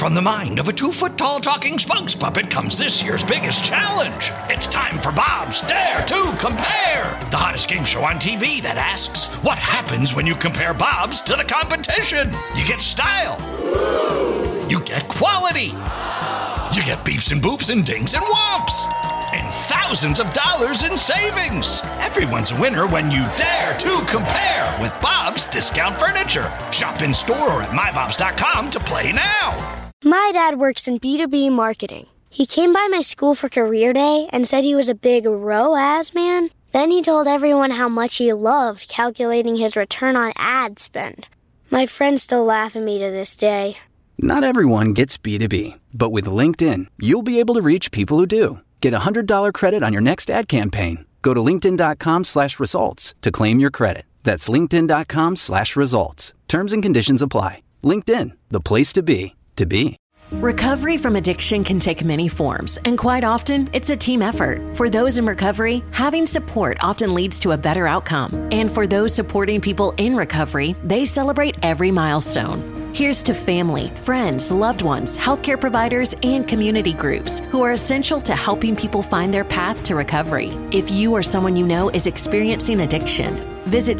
From the mind of a 2-foot-tall talking spokes puppet comes this year's biggest challenge. It's time for Bob's Dare to Compare, the hottest game show on TV that asks, what happens when you compare Bob's to the competition? You get style. You get quality. You get beeps and boops and dings and whomps. And thousands of dollars in savings. Everyone's a winner when you dare to compare with Bob's Discount Furniture. Shop in store or at mybobs.com to play now. My dad works in B2B marketing. He came by my school for career day and said he was a big ROAS man. Then he told everyone how much he loved calculating his return on ad spend. My friends still laugh at me to this day. Not everyone gets B2B, but with LinkedIn, you'll be able to reach people who do. Get a $100 credit on your next ad campaign. Go to linkedin.com/results to claim your credit. That's linkedin.com/results. Terms and conditions apply. LinkedIn, the place to be, to be. Recovery from addiction can take many forms, and quite often, it's a team effort. For those in recovery, having support often leads to a better outcome. And for those supporting people in recovery, they celebrate every milestone. Here's to family, friends, loved ones, healthcare providers, and community groups who are essential to helping people find their path to recovery. If you or someone you know is experiencing addiction, visit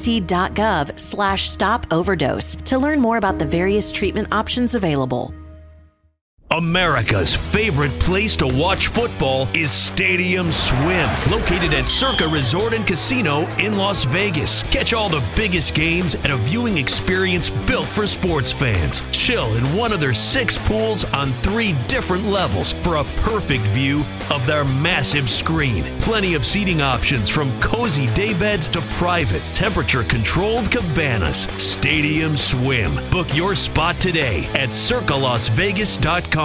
cdc.gov/stop overdose to learn more about the various treatment options available. America's favorite place to watch football is Stadium Swim, located at Circa Resort and Casino in Las Vegas. Catch all the biggest games at a viewing experience built for sports fans. Chill in one of their 6 pools on 3 different levels for a perfect view of their massive screen. Plenty of seating options from cozy daybeds to private, temperature-controlled cabanas. Stadium Swim. Book your spot today at circalasvegas.com.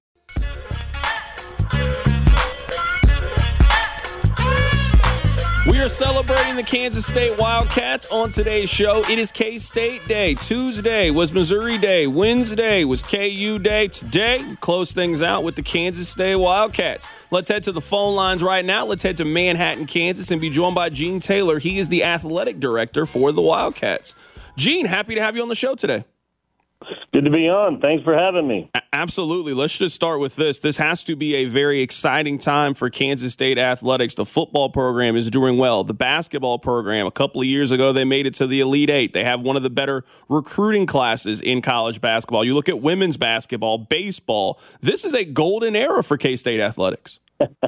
We are celebrating the Kansas State Wildcats on today's show. It is K-State Day. Tuesday was Missouri Day. Wednesday was KU Day. Today, we close things out with the Kansas State Wildcats. Let's head to the phone lines right now. Let's head to Manhattan, Kansas, and be joined by Gene Taylor. He is the athletic director for the Wildcats. Gene, happy to have you on the show today. Good to be on. Thanks for having me. Absolutely. Let's just start with this. This has to be a very exciting time for Kansas State athletics. The football program is doing well. The basketball program, a couple of years ago, they made it to the Elite Eight. They have one of the better recruiting classes in college basketball. You look at women's basketball, baseball. This is a golden era for K-State athletics.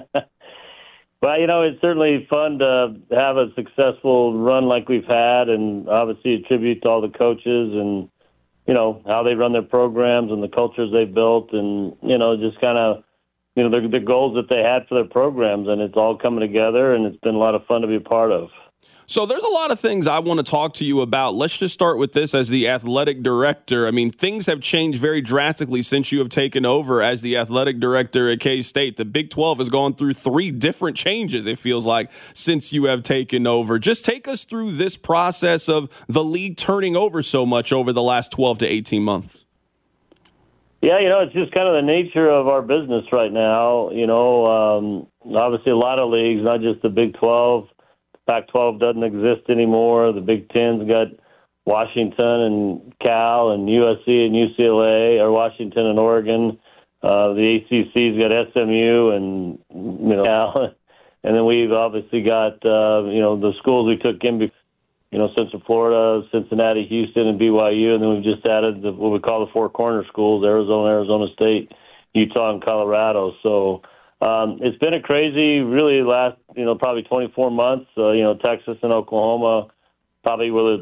Well, it's certainly fun to have a successful run like we've had, and obviously a tribute to all the coaches and how they run their programs and the cultures they've built and, just kind of, the goals that they had for their programs. And it's all coming together, and it's been a lot of fun to be a part of. So there's a lot of things I want to talk to you about. Let's just start with this as the athletic director. I mean, things have changed very drastically since you have taken over as the athletic director at K-State. The Big 12 has gone through 3 different changes, it feels like, since you have taken over. Just take us through this process of the league turning over so much over the last 12 to 18 months. Yeah, it's just kind of the nature of our business right now. Obviously a lot of leagues, not just the Big 12. Pac-12 doesn't exist anymore. The Big Ten's got Washington and Cal and USC and UCLA, or Washington and Oregon. The ACC's got SMU and Cal, and then we've obviously got the schools we took in, Central Florida, Cincinnati, Houston, and BYU, and then we've just added what we call the 4 corner schools: Arizona State, Utah, and Colorado. So. It's been a crazy, really last, probably 24 months. Texas and Oklahoma probably were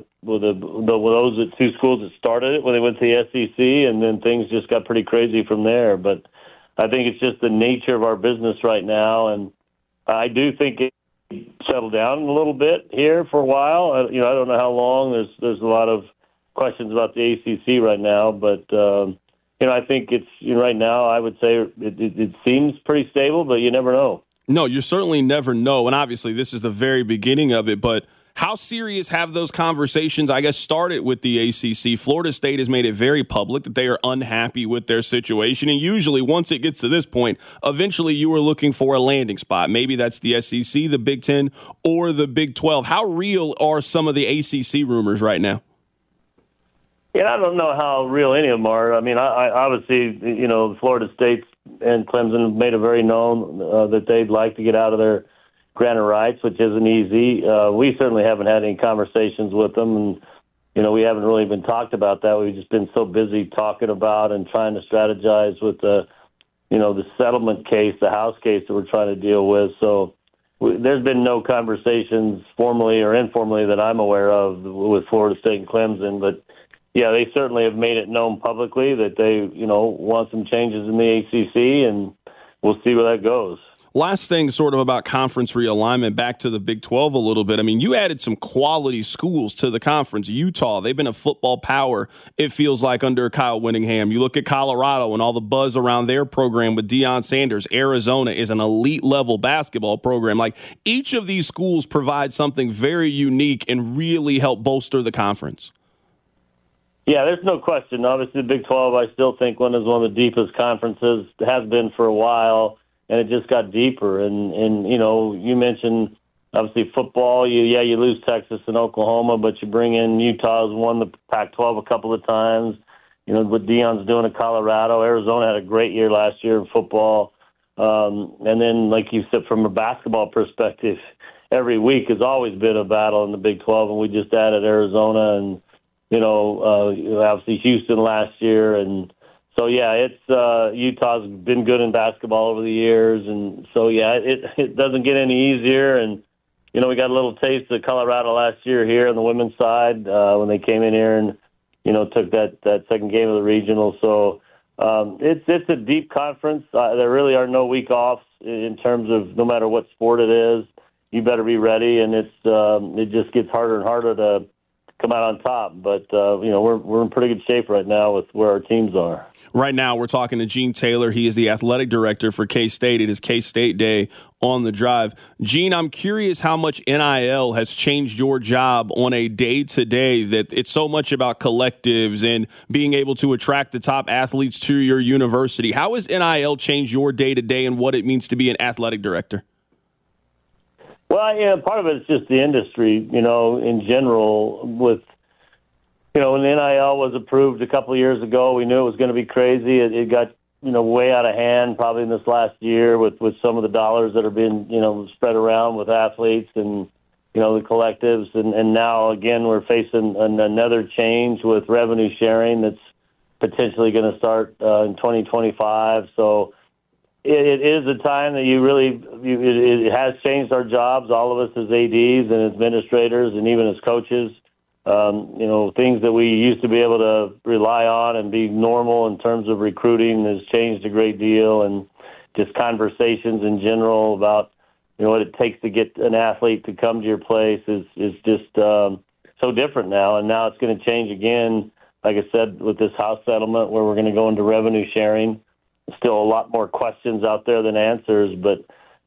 those 2 schools that started it when they went to the SEC, and then things just got pretty crazy from there. But I think it's just the nature of our business right now, and I do think it settled down a little bit here for a while. I don't know how long. There's a lot of questions about the ACC right now, but. I think it's right now, I would say it seems pretty stable, but you never know. No, you certainly never know. And obviously this is the very beginning of it. But how serious have those conversations, I guess, started with the ACC? Florida State has made it very public that they are unhappy with their situation. And usually once it gets to this point, eventually you are looking for a landing spot. Maybe that's the SEC, the Big Ten, or the Big 12. How real are some of the ACC rumors right now? Yeah, I don't know how real any of them are. I mean, I obviously, Florida State and Clemson made it very known that they'd like to get out of their granted rights, which isn't easy. We certainly haven't had any conversations with them, and we haven't really been talked about that. We've just been so busy talking about and trying to strategize with the settlement case, the House case that we're trying to deal with. So there's been no conversations formally or informally that I'm aware of with Florida State and Clemson, but yeah, they certainly have made it known publicly that they, want some changes in the ACC, and we'll see where that goes. Last thing sort of about conference realignment, back to the Big 12 a little bit. I mean, you added some quality schools to the conference. Utah, they've been a football power, it feels like, under Kyle Whittingham. You look at Colorado and all the buzz around their program with Deion Sanders. Arizona is an elite-level basketball program. Like, each of these schools provide something very unique and really help bolster the conference. Yeah, there's no question. Obviously, the Big 12, I still think, is one of the deepest conferences. It has been for a while, and it just got deeper. And you mentioned, obviously, football. You lose Texas and Oklahoma, but you bring in Utah, who's won the Pac-12 a couple of times. What Deion's doing in Colorado. Arizona had a great year last year in football. And then, like you said, from a basketball perspective, every week has always been a battle in the Big 12, and we just added Arizona and obviously Houston last year. And so, yeah, it's Utah's been good in basketball over the years. And so, yeah, it doesn't get any easier. And, we got a little taste of Colorado last year here on the women's side when they came in here and, took that second game of the regional. So it's a deep conference. There really are no week offs in terms of no matter what sport it is. You better be ready. And it just gets harder and harder to come out on top. But, we're in pretty good shape right now with where our teams are. Right now, we're talking to Gene Taylor. He is the athletic director for K-State. It is K-State Day on the Drive. Gene, I'm curious how much NIL has changed your job on a day-to-day, that it's so much about collectives and being able to attract the top athletes to your university. How has NIL changed your day-to-day and what it means to be an athletic director? Well, part of it is just the industry, in general. With, when the NIL was approved a couple of years ago, we knew it was going to be crazy. It got, way out of hand probably in this last year with some of the dollars that are being, spread around with athletes and, the collectives. And now, again, we're facing another change with revenue sharing that's potentially going to start in 2025. So, it is a time that it has changed our jobs, all of us as ADs and administrators and even as coaches. Things that we used to be able to rely on and be normal in terms of recruiting has changed a great deal, and just conversations in general about, what it takes to get an athlete to come to your place is just so different now. And now it's going to change again, like I said, with this House settlement where we're going to go into revenue sharing. Still a lot more questions out there than answers, but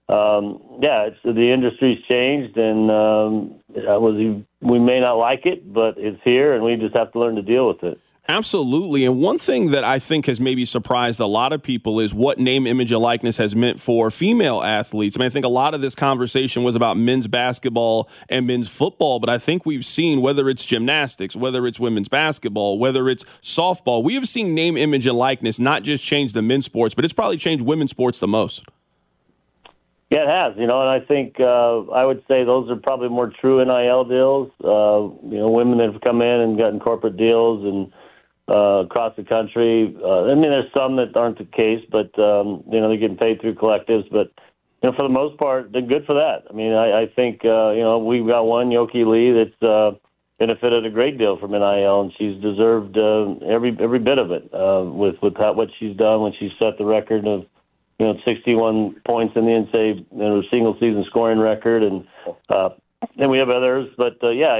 the industry's changed, and we may not like it, but it's here, and we just have to learn to deal with it. Absolutely. And one thing that I think has maybe surprised a lot of people is what name, image, and likeness has meant for female athletes. I think a lot of this conversation was about men's basketball and men's football, but I think we've seen, whether it's gymnastics, whether it's women's basketball, whether it's softball, we have seen name, image, and likeness not just change the men's sports, but it's probably changed women's sports the most. Yeah, it has, and I think I would say those are probably more true NIL deals. Women that have come in and gotten corporate deals and across the country. There's some that aren't the case, but, they're getting paid through collectives. But, for the most part, they're good for that. I think, we've got one, Yoki Lee, that's benefited a great deal from NIL, and she's deserved every bit of it with what she's done when she set the record of, 61 points in the NCAA single season scoring record. And then we have others. But,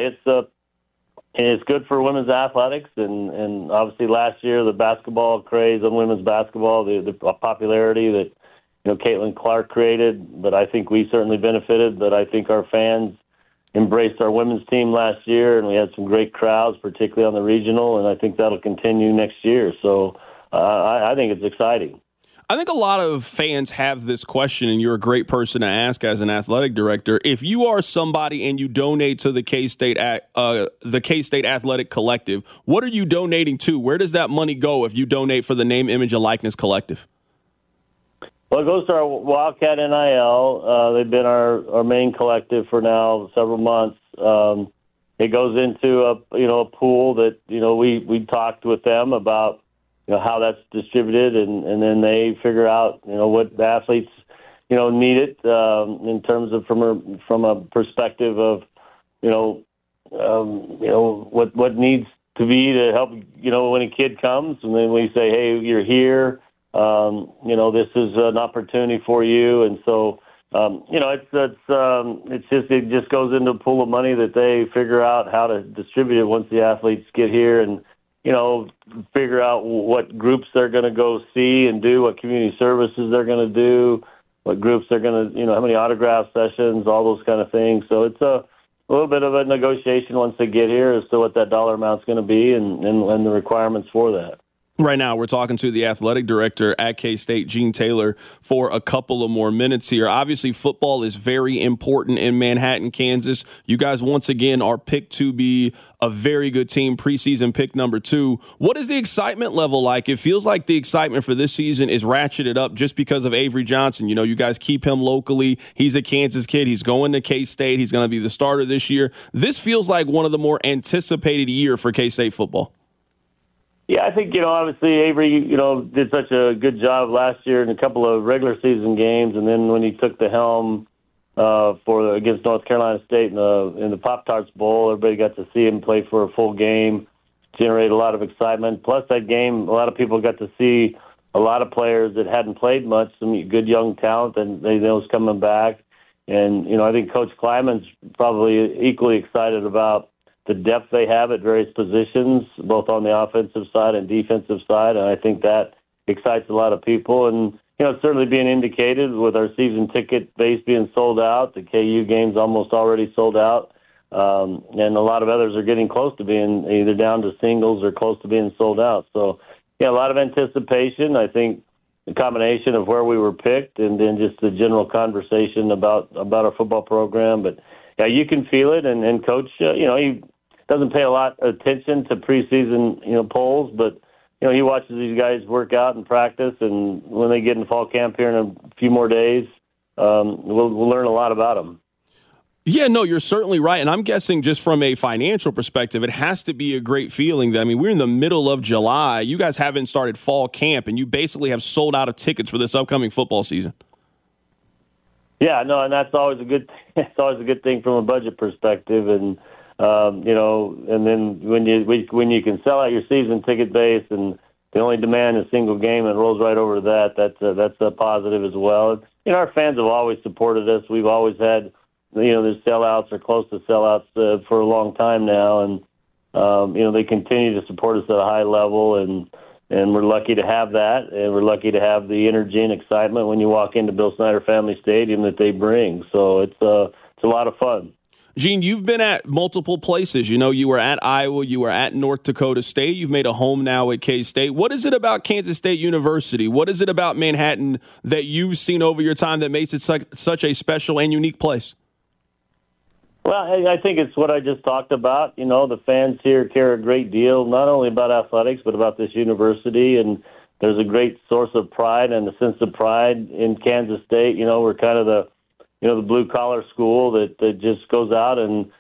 it's good for women's athletics, and obviously last year the basketball craze on women's basketball, the popularity that Caitlin Clark created. But I think we certainly benefited. But I think our fans embraced our women's team last year, and we had some great crowds, particularly on the regional. And I think that'll continue next year. So I think it's exciting. I think a lot of fans have this question, and you're a great person to ask as an athletic director. If you are somebody and you donate to the K-State Athletic Collective, what are you donating to? Where does that money go if you donate for the Name, Image, and Likeness Collective? Well, it goes to our Wildcat NIL. They've been our main collective for now several months. It goes into a pool that we talked with them about how that's distributed, and then they figure out what the athletes need it in terms of from a perspective of what needs to be to help when a kid comes, and then we say, hey, you're here. This is an opportunity for you, and so it just goes into a pool of money that they figure out how to distribute it once the athletes get here, and figure out what groups they're going to go see and do, what community services they're going to do, what groups they're going to, how many autograph sessions, all those kind of things. So it's a little bit of a negotiation once they get here as to what that dollar amount's going to be and the requirements for that. Right now, we're talking to the athletic director at K-State, Gene Taylor, for a couple of more minutes here. Obviously, football is very important in Manhattan, Kansas. You guys, once again, are picked to be a very good team, preseason pick number 2. What is the excitement level like? It feels like the excitement for this season is ratcheted up just because of Avery Johnson. You guys keep him locally. He's a Kansas kid. He's going to K-State. He's going to be the starter this year. This feels like one of the more anticipated year for K-State football. Yeah, I think, obviously Avery, did such a good job last year in a couple of regular season games, and then when he took the helm against North Carolina State in the Pop-Tarts Bowl, everybody got to see him play for a full game, generate a lot of excitement. Plus that game, a lot of people got to see a lot of players that hadn't played much, some good young talent, and they know is coming back. And, I think Coach Kleiman's probably equally excited about the depth they have at various positions, both on the offensive side and defensive side, and I think that excites a lot of people. And, it's certainly being indicated with our season ticket base being sold out, the KU game's almost already sold out, and a lot of others are getting close to being either down to singles or close to being sold out. So, a lot of anticipation. I think the combination of where we were picked and then just the general conversation about our football program. But, yeah, you can feel it, and Coach, he doesn't pay a lot of attention to preseason, polls, but, he watches these guys work out and practice, and when they get in fall camp here in a few more days, we'll learn a lot about them. Yeah, no, you're certainly right, and I'm guessing just from a financial perspective, it has to be a great feeling. We're in the middle of July. You guys haven't started fall camp, and you basically have sold out of tickets for this upcoming football season. Yeah, no, and that's always a good. It's always a good thing from a budget perspective, and and then when you can sell out your season ticket base, and the only demand is single game, and it rolls right over that. That's a positive as well. Our fans have always supported us. We've always had, there's sellouts or close to sellouts for a long time now, and they continue to support us at a high level, and we're lucky to have that, and we're lucky to have the energy and excitement when you walk into Bill Snyder Family Stadium that they bring. So it's a lot of fun. Gene, you've been at multiple places. You were at Iowa, you were at North Dakota State. You've made a home now at K-State. What is it about Kansas State University? What is it about Manhattan that you've seen over your time that makes it such a special and unique place? Well, I think it's what I just talked about. The fans here care a great deal, not only about athletics, but about this university. And there's a great source of pride and a sense of pride in Kansas State. We're kind of the blue-collar school that just goes out and,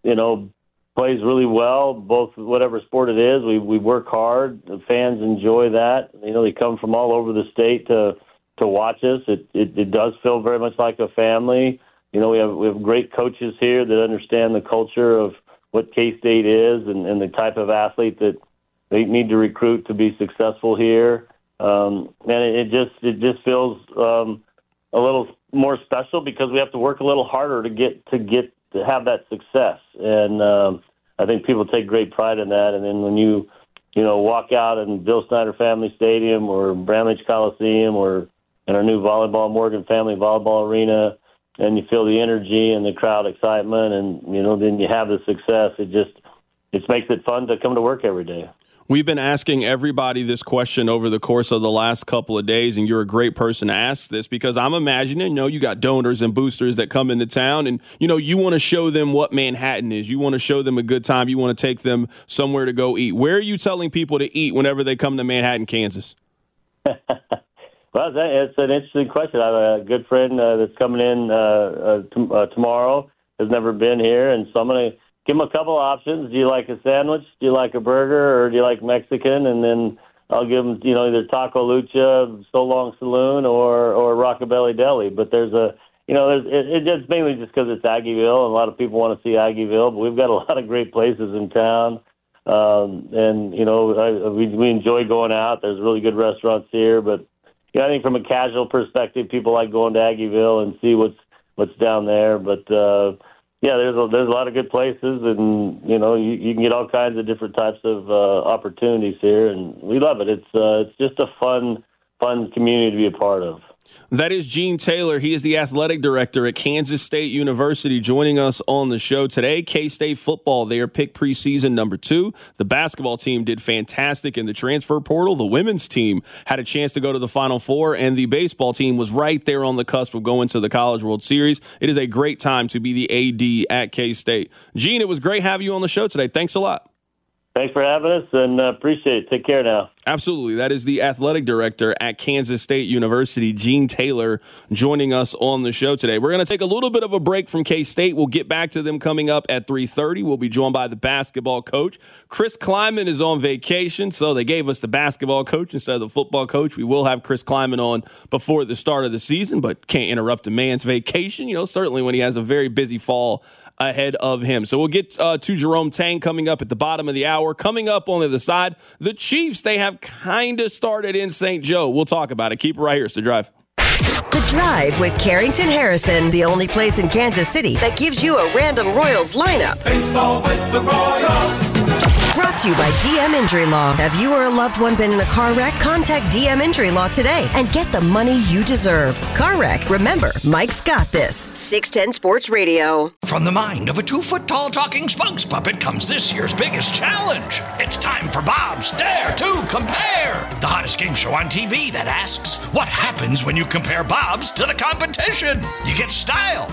plays really well, both whatever sport it is. We work hard. The fans enjoy that. They come from all over the state to watch us. It does feel very much like a family. We have great coaches here that understand the culture of what K-State is and the type of athlete that they need to recruit to be successful here. And it just feels a little more special because we have to work a little harder to have that success. And I think people take great pride in that. And then when you walk out in Bill Snyder Family Stadium or Bramlage Coliseum or in our new Morgan Family Volleyball Arena, and you feel the energy and the crowd excitement, and then you have the success. It makes it fun to come to work every day. We've been asking everybody this question over the course of the last couple of days, and you're a great person to ask this because I'm imagining, you got donors and boosters that come into town and, you want to show them what Manhattan is. You want to show them a good time. You want to take them somewhere to go eat. Where are you telling people to eat whenever they come to Manhattan, Kansas? Well, it's an interesting question. I have a good friend that's coming in tomorrow, has never been here, and so I'm going to give them a couple options. Do you like a sandwich? Do you like a burger? Or do you like Mexican? And then I'll give them, either Taco Lucha, So Long Saloon, or Rockabilly Deli. But it's mainly just because it's Aggieville, and a lot of people want to see Aggieville. But we've got a lot of great places in town, we enjoy going out. There's really good restaurants here. But I think from a casual perspective, people like going to Aggieville and see what's down there. But there's a lot of good places, and you can get all kinds of different types of opportunities here, and we love it. It's just a fun community to be a part of. That is Gene Taylor. He is the athletic director at Kansas State University, joining us on the show today. K-State football, they are picked preseason number 2. The basketball team did fantastic in the transfer portal. The women's team had a chance to go to the Final Four, and the baseball team was right there on the cusp of going to the College World Series. It is a great time to be the AD at K-State. Gene, it was great having you on the show today. Thanks a lot. Thanks for having us, and appreciate it. Take care now. Absolutely. That is the athletic director at Kansas State University, Gene Taylor, joining us on the show today. We're going to take a little bit of a break from K-State. We'll get back to them coming up at 3:30. We'll be joined by the basketball coach. Chris Kleiman is on vacation, so they gave us the basketball coach instead of the football coach. We will have Chris Kleiman on before the start of the season, but can't interrupt a man's vacation, certainly when he has a very busy fall ahead of him. So we'll get to Jerome Tang coming up at the bottom of the hour. Coming up on the other side, the Chiefs, they have kind of started in St. Joe. We'll talk about it. Keep it right here. It's The Drive. The Drive with Carrington Harrison, the only place in Kansas City that gives you a random Royals lineup. Baseball with the Royals. Brought to you by DM Injury Law. Have you or a loved one been in a car wreck? Contact DM Injury Law today and get the money you deserve. Car wreck. Remember, Mike's got this. 610 Sports Radio. From the mind of a 2-foot-tall talking spokes puppet comes this year's biggest challenge. It's time for Bob's Dare to Compare, the hottest game show on TV that asks, what happens when you compare Bob's to the competition? You get style.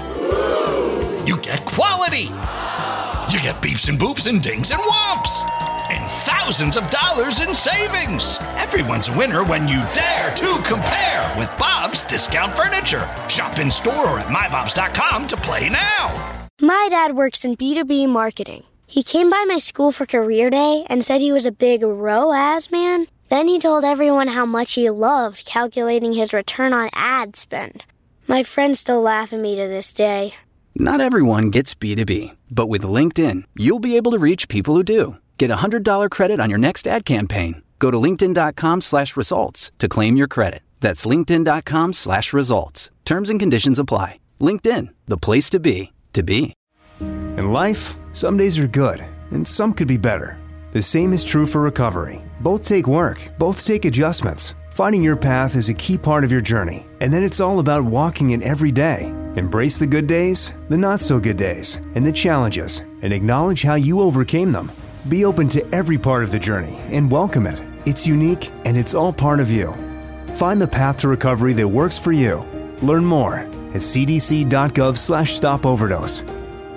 You get quality. You get beeps and boops and dings and whomps. And thousands of dollars in savings. Everyone's a winner when you dare to compare with Bob's Discount Furniture. Shop in store or at mybobs.com to play now. My dad works in B2B marketing. He came by my school for career day and said he was a big ROAS man. Then he told everyone how much he loved calculating his return on ad spend. My friends still laugh at me to this day. Not everyone gets B2B, but with LinkedIn, you'll be able to reach people who do. Get a $100 credit on your next ad campaign. Go to linkedin.com/results to claim your credit. That's linkedin.com/results. Terms and conditions apply. LinkedIn, the place to be, to be. In life, some days are good, and some could be better. The same is true for recovery. Both take work, both take adjustments. Finding your path is a key part of your journey, and then it's all about walking it every day. Embrace the good days, the not-so-good days, and the challenges, and acknowledge how you overcame them. Be open to every part of the journey and welcome it. It's unique, and it's all part of you. Find the path to recovery that works for you. Learn more at cdc.gov/stopoverdose.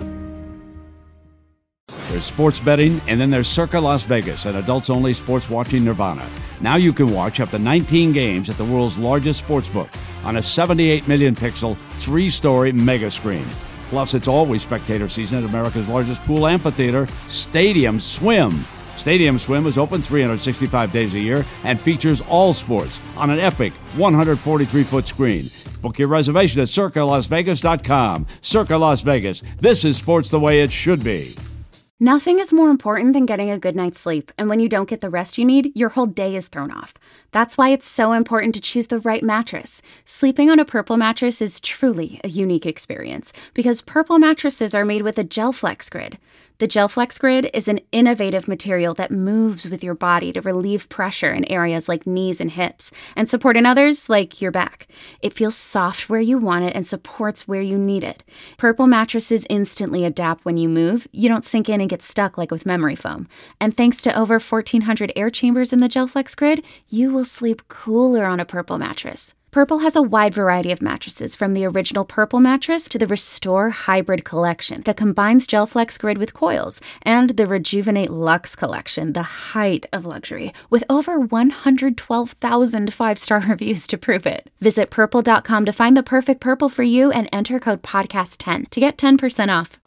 There's sports betting, and then there's Circa Las Vegas, an adults-only sports watching nirvana. Now you can watch up to 19 games at the world's largest sportsbook on a 78 million pixel, 3-story mega screen. Plus, it's always spectator season at America's largest pool amphitheater, Stadium Swim. Stadium Swim is open 365 days a year and features all sports on an epic 143-foot screen. Book your reservation at CircaLasVegas.com. Circa Las Vegas. This is sports the way it should be. Nothing is more important than getting a good night's sleep, and when you don't get the rest you need, your whole day is thrown off. That's why it's so important to choose the right mattress. Sleeping on a Purple mattress is truly a unique experience, because Purple mattresses are made with a Gel Flex grid. The GelFlex Grid is an innovative material that moves with your body to relieve pressure in areas like knees and hips and support in others like your back. It feels soft where you want it and supports where you need it. Purple mattresses instantly adapt when you move. You don't sink in and get stuck like with memory foam. And thanks to over 1,400 air chambers in the GelFlex Grid, you will sleep cooler on a Purple mattress. Purple has a wide variety of mattresses, from the original Purple mattress to the Restore Hybrid collection that combines GelFlex Grid with coils, and the Rejuvenate Luxe collection, the height of luxury, with over 112,000 five-star reviews to prove it. Visit Purple.com to find the perfect Purple for you and enter code podcast10 to get 10% off.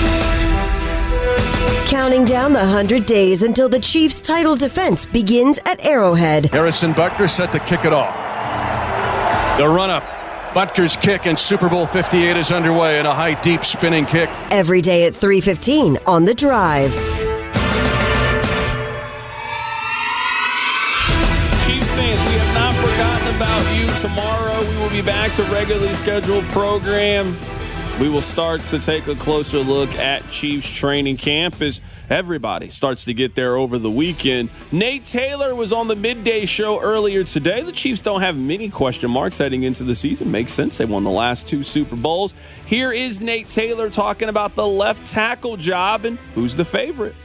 Counting down the 100 days until the Chiefs' title defense begins at Arrowhead. Harrison Butker set to kick it off. The run-up, Butker's kick, and Super Bowl 58 is underway in a high, deep spinning kick. Every day at 3:15 on The Drive. Chiefs fans, we have not forgotten about you. Tomorrow we will be back to regularly scheduled program. We will start to take a closer look at Chiefs training camp as everybody starts to get there over the weekend. Nate Taylor was on the midday show earlier today. The Chiefs don't have many question marks heading into the season. Makes sense. They won the last 2 Super Bowls. Here is Nate Taylor talking about the left tackle job and who's the favorite.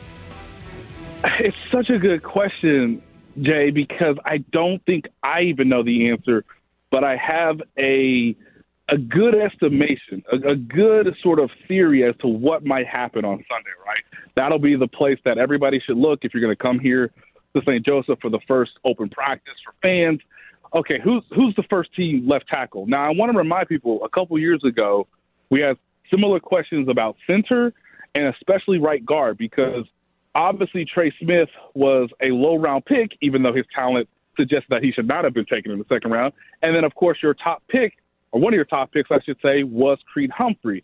It's such a good question, Jay, because I don't think I even know the answer, but I have a good estimation, a good sort of theory as to what might happen on Sunday, right? That'll be the place that everybody should look if you're going to come here to St. Joseph for the first open practice for fans. Okay, who's the first team left tackle? Now, I want to remind people, a couple years ago, we had similar questions about center and especially right guard, because obviously Trey Smith was a low-round pick, even though his talent suggested that he should not have been taken in the second round. And then, of course, your top pick, or one of your top picks, I should say, was Creed Humphrey.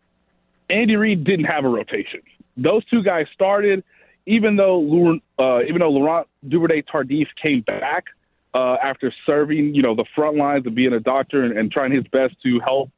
Andy Reid didn't have a rotation. Those two guys started, even though Laurent Duvernay-Tardif came back after serving, the front lines and being a doctor and trying his best to help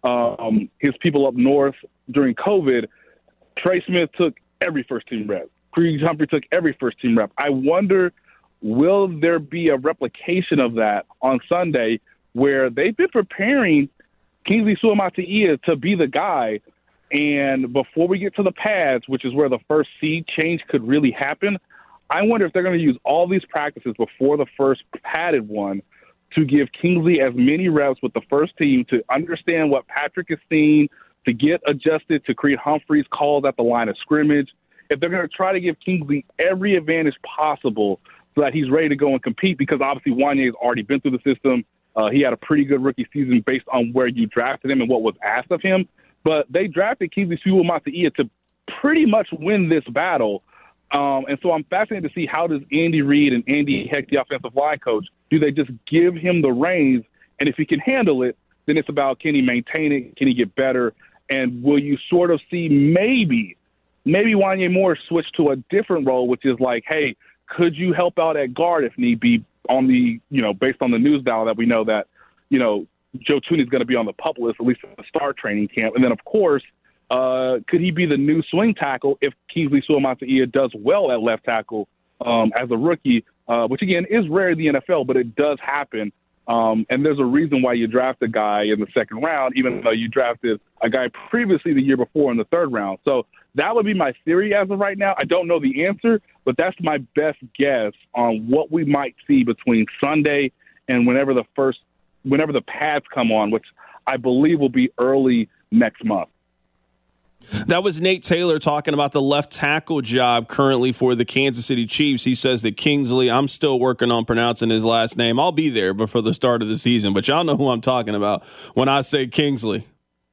his people up north during COVID. Trey Smith took every first-team rep. Creed Humphrey took every first-team rep. I wonder, will there be a replication of that on Sunday, where they've been preparing Kingsley Suamataia to be the guy, and before we get to the pads, which is where the first seed change could really happen, I wonder if they're going to use all these practices before the first padded one to give Kingsley as many reps with the first team to understand what Patrick is seeing, to get adjusted to Creed Humphrey's calls at the line of scrimmage. If they're going to try to give Kingsley every advantage possible so that he's ready to go and compete, because obviously Wanya has already been through the system. He had a pretty good rookie season based on where you drafted him and what was asked of him. But they drafted Kingsley Suamataia to pretty much win this battle. And so I'm fascinated to see, how does Andy Reid and Andy Heck, the offensive line coach, do they just give him the reins? And if he can handle it, then it's about, can he maintain it? Can he get better? And will you sort of see maybe Wanya Moore switch to a different role, which is like, hey, could you help out at guard if need be, on the, based on the news now that we know that, Joe Thuney is going to be on the PUP list, at least at the start training camp. And then, of course, could he be the new swing tackle if Kingsley Suamataia does well at left tackle as a rookie, which, again, is rare in the NFL, but it does happen. And there's a reason why you draft a guy in the second round, even though you drafted a guy previously the year before in the third round. So that would be my theory as of right now. I don't know the answer, but that's my best guess on what we might see between Sunday and whenever the pads come on, which I believe will be early next month. That was Nate Taylor talking about the left tackle job currently for the Kansas City Chiefs. He says that Kingsley, I'm still working on pronouncing his last name. I'll be there before the start of the season, but y'all know who I'm talking about when I say Kingsley.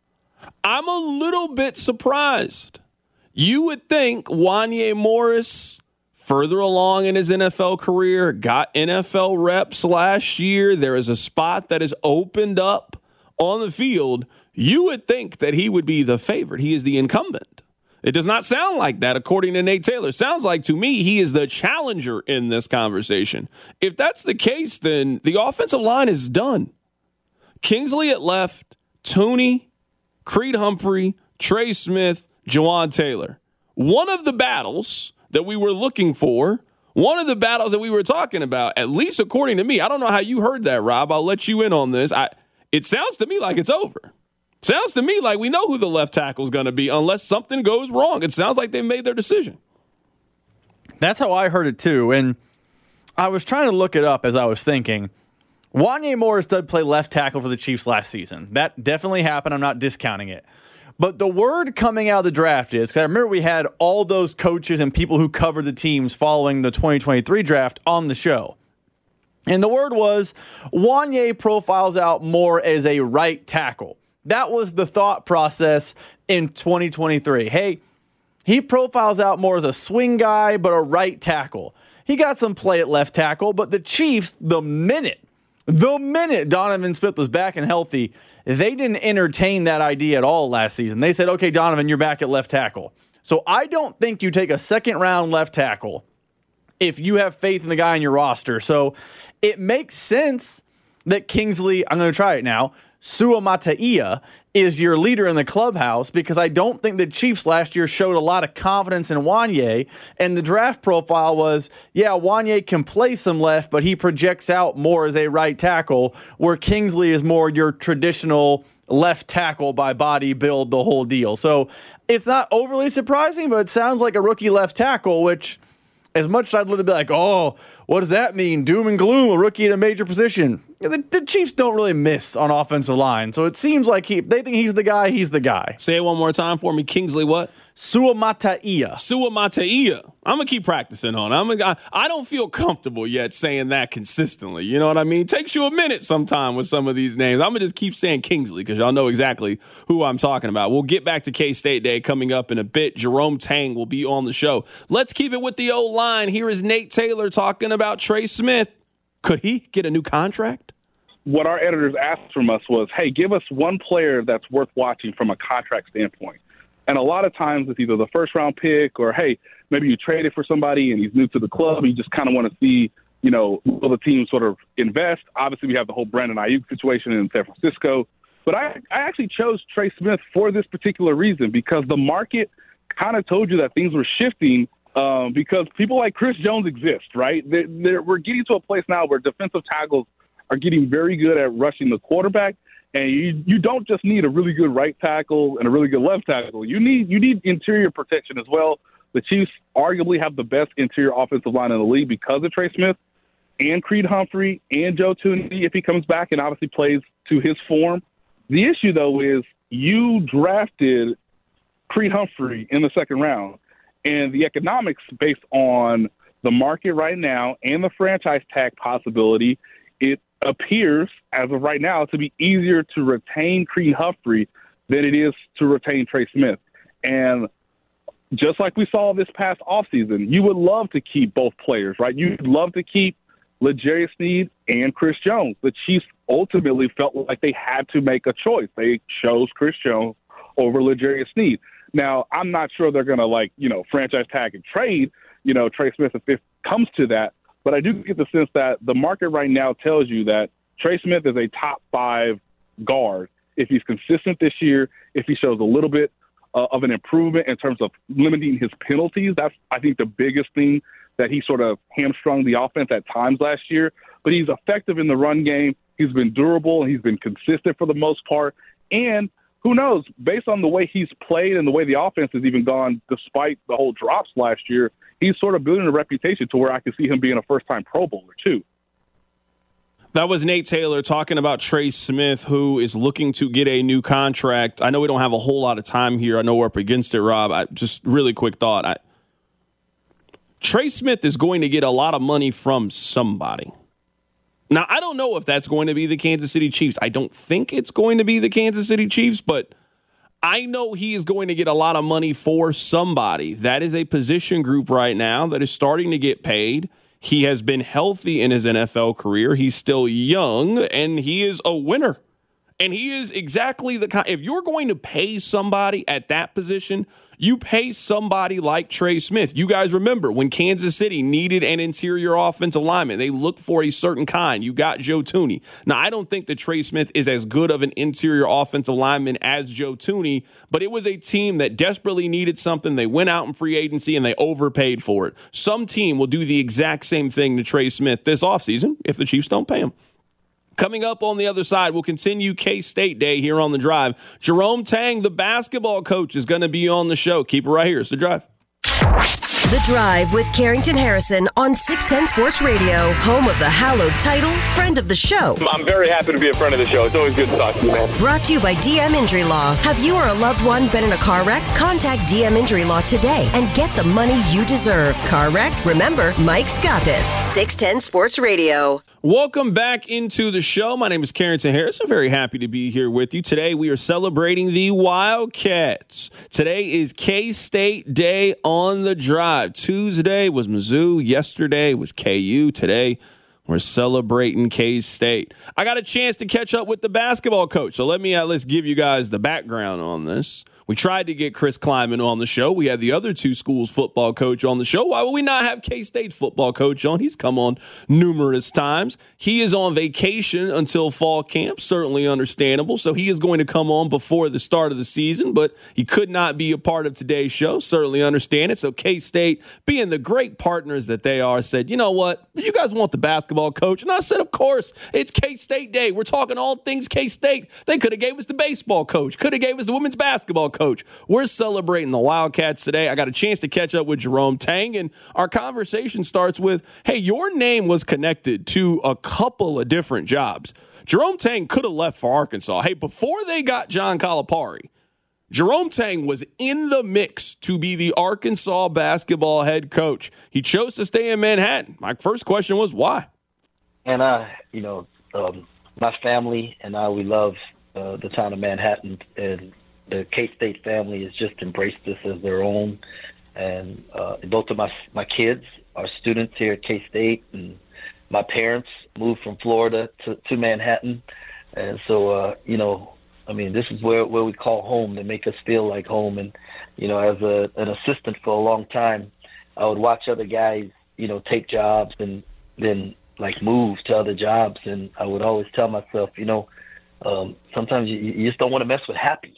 I'm a little bit surprised. You would think Wanya Morris, further along in his NFL career, got NFL reps last year. There is a spot that is opened up on the field. You would think that he would be the favorite. He is the incumbent. It does not sound like that, according to Nate Taylor. Sounds like, to me, he is the challenger in this conversation. If that's the case, then the offensive line is done. Kingsley at left, Thuney, Creed Humphrey, Trey Smith, Juwan Taylor. one of the battles that we were looking for, one of the battles that we were talking about, at least according to me, I don't know how you heard that, Rob. I'll let you in on this. It sounds to me like it's over. Sounds to me like we know who the left tackle is going to be unless something goes wrong. It sounds like they made their decision. That's how I heard it too. And I was trying to look it up as I was thinking. Wanya Morris did play left tackle for the Chiefs last season. That definitely happened. I'm not discounting it. But the word coming out of the draft is, because I remember we had all those coaches and people who covered the teams following the 2023 draft on the show. And the word was Wanya profiles out more as a right tackle. That was the thought process in 2023. Hey, he profiles out more as a swing guy, but a right tackle. He got some play at left tackle, but the Chiefs, the minute Donovan Smith was back and healthy, they didn't entertain that idea at all last season. They said, okay, Donovan, you're back at left tackle. So I don't think you take a second-round left tackle if you have faith in the guy on your roster. So it makes sense that Kingsley, I'm going to try it now, Suamataia is your leader in the clubhouse, because I don't think the Chiefs last year showed a lot of confidence in Wanya, and the draft profile was, yeah, Wanya can play some left, but he projects out more as a right tackle, where Kingsley is more your traditional left tackle by body, build, the whole deal. So it's not overly surprising, but it sounds like a rookie left tackle, which, as much as I'd love to be like, oh, what does that mean? Doom and gloom, a rookie in a major position. The Chiefs don't really miss on offensive line, so it seems like they think he's the guy, he's the guy. Say it one more time for me. Kingsley what? Suamataia. I'm going to keep practicing on it. I don't feel comfortable yet saying that consistently. You know what I mean? Takes you a minute sometime with some of these names. I'm going to just keep saying Kingsley because y'all know exactly who I'm talking about. We'll get back to K-State Day coming up in a bit. Jerome Tang will be on the show. Let's keep it with the O-line. Here is Nate Taylor talking about Trey Smith. Could he get a new contract? What our editors asked from us was, hey, give us one player that's worth watching from a contract standpoint. And a lot of times it's either the first-round pick or, hey, maybe you traded for somebody and he's new to the club. You just kind of want to see, will the team sort of invest? Obviously, we have the whole Brandon Ayuk situation in San Francisco. But I actually chose Trey Smith for this particular reason, because the market kind of told you that things were shifting because people like Chris Jones exist, right? We're getting to a place now where defensive tackles are getting very good at rushing the quarterback. And you don't just need a really good right tackle and a really good left tackle. You need interior protection as well. The Chiefs arguably have the best interior offensive line in the league because of Trey Smith and Creed Humphrey and Joe Thuney if he comes back and obviously plays to his form. The issue, though, is you drafted Creed Humphrey in the second round, and the economics based on the market right now and the franchise tag possibility, it appears, as of right now, to be easier to retain Creed Humphrey than it is to retain Trey Smith. And just like we saw this past offseason, you would love to keep both players, right? You'd love to keep L'Jarius Sneed and Chris Jones. The Chiefs ultimately felt like they had to make a choice. They chose Chris Jones over L'Jarius Sneed. Now, I'm not sure they're going to, franchise tag and trade, Trey Smith if it comes to that. But I do get the sense that the market right now tells you that Trey Smith is a top 5 guard. If he's consistent this year, if he shows a little bit of an improvement in terms of limiting his penalties, that's, I think, the biggest thing that he sort of hamstrung the offense at times last year. But he's effective in the run game. He's been durable. He's been consistent for the most part. And who knows, based on the way he's played and the way the offense has even gone despite the whole drops last year, he's sort of building a reputation to where I can see him being a first-time Pro Bowler, too. That was Nate Taylor talking about Trey Smith, who is looking to get a new contract. I know we don't have a whole lot of time here. I know we're up against it, Rob. Just really quick thought. Trey Smith is going to get a lot of money from somebody. Now, I don't know if that's going to be the Kansas City Chiefs. I don't think it's going to be the Kansas City Chiefs, but I know he is going to get a lot of money for somebody. That is a position group right now that is starting to get paid. He has been healthy in his NFL career. He's still young, and he is a winner. And he is exactly the kind. If you're going to pay somebody at that position, you pay somebody like Trey Smith. You guys remember when Kansas City needed an interior offensive lineman, they looked for a certain kind. You got Joe Thuney. Now, I don't think that Trey Smith is as good of an interior offensive lineman as Joe Thuney, but it was a team that desperately needed something. They went out in free agency and they overpaid for it. Some team will do the exact same thing to Trey Smith this offseason if the Chiefs don't pay him. Coming up on the other side, we'll continue K-State Day here on The Drive. Jerome Tang, the basketball coach, is going to be on the show. Keep it right here. It's The Drive. The Drive with Carrington Harrison on 610 Sports Radio, home of the hallowed title, friend of the show. I'm very happy to be a friend of the show. It's always good to talk to you, man. Brought to you by DM Injury Law. Have you or a loved one been in a car wreck? Contact DM Injury Law today and get the money you deserve. Car wreck? Remember, Mike's got this. 610 Sports Radio. Welcome back into the show. My name is Carrington Harris. I'm very happy to be here with you. Today we are celebrating the Wildcats. Today is K-State Day on The Drive. Tuesday was Mizzou. Yesterday was KU. Today we're celebrating K-State. I got a chance to catch up with the basketball coach, so let's give you guys the background on this. We tried to get Chris Kleiman on the show. We had the other two schools' football coach on the show. Why would we not have K-State's football coach on? He's come on numerous times. He is on vacation until fall camp, certainly understandable. So he is going to come on before the start of the season, but he could not be a part of today's show. Certainly understand it. So K-State, being the great partners that they are, said, you know what? You guys want the basketball coach? And I said, of course, it's K-State Day. We're talking all things K-State. They could have gave us the baseball coach, could have gave us the women's basketball coach. We're celebrating the Wildcats today. I got a chance to catch up with Jerome Tang, and our conversation starts with, hey, your name was connected to a couple of different jobs. Jerome Tang could have left for Arkansas. Hey, before they got John Calipari, Jerome Tang was in the mix to be the Arkansas basketball head coach. He chose to stay in Manhattan. My first question was, why? And my family and I, we love the town of Manhattan, and the K-State family has just embraced this as their own. And both of my kids are students here at K-State, and my parents moved from Florida to Manhattan. And so, this is where we call home. They make us feel like home. And, as an assistant for a long time, I would watch other guys, take jobs and then move to other jobs. And I would always tell myself, sometimes you just don't want to mess with happy.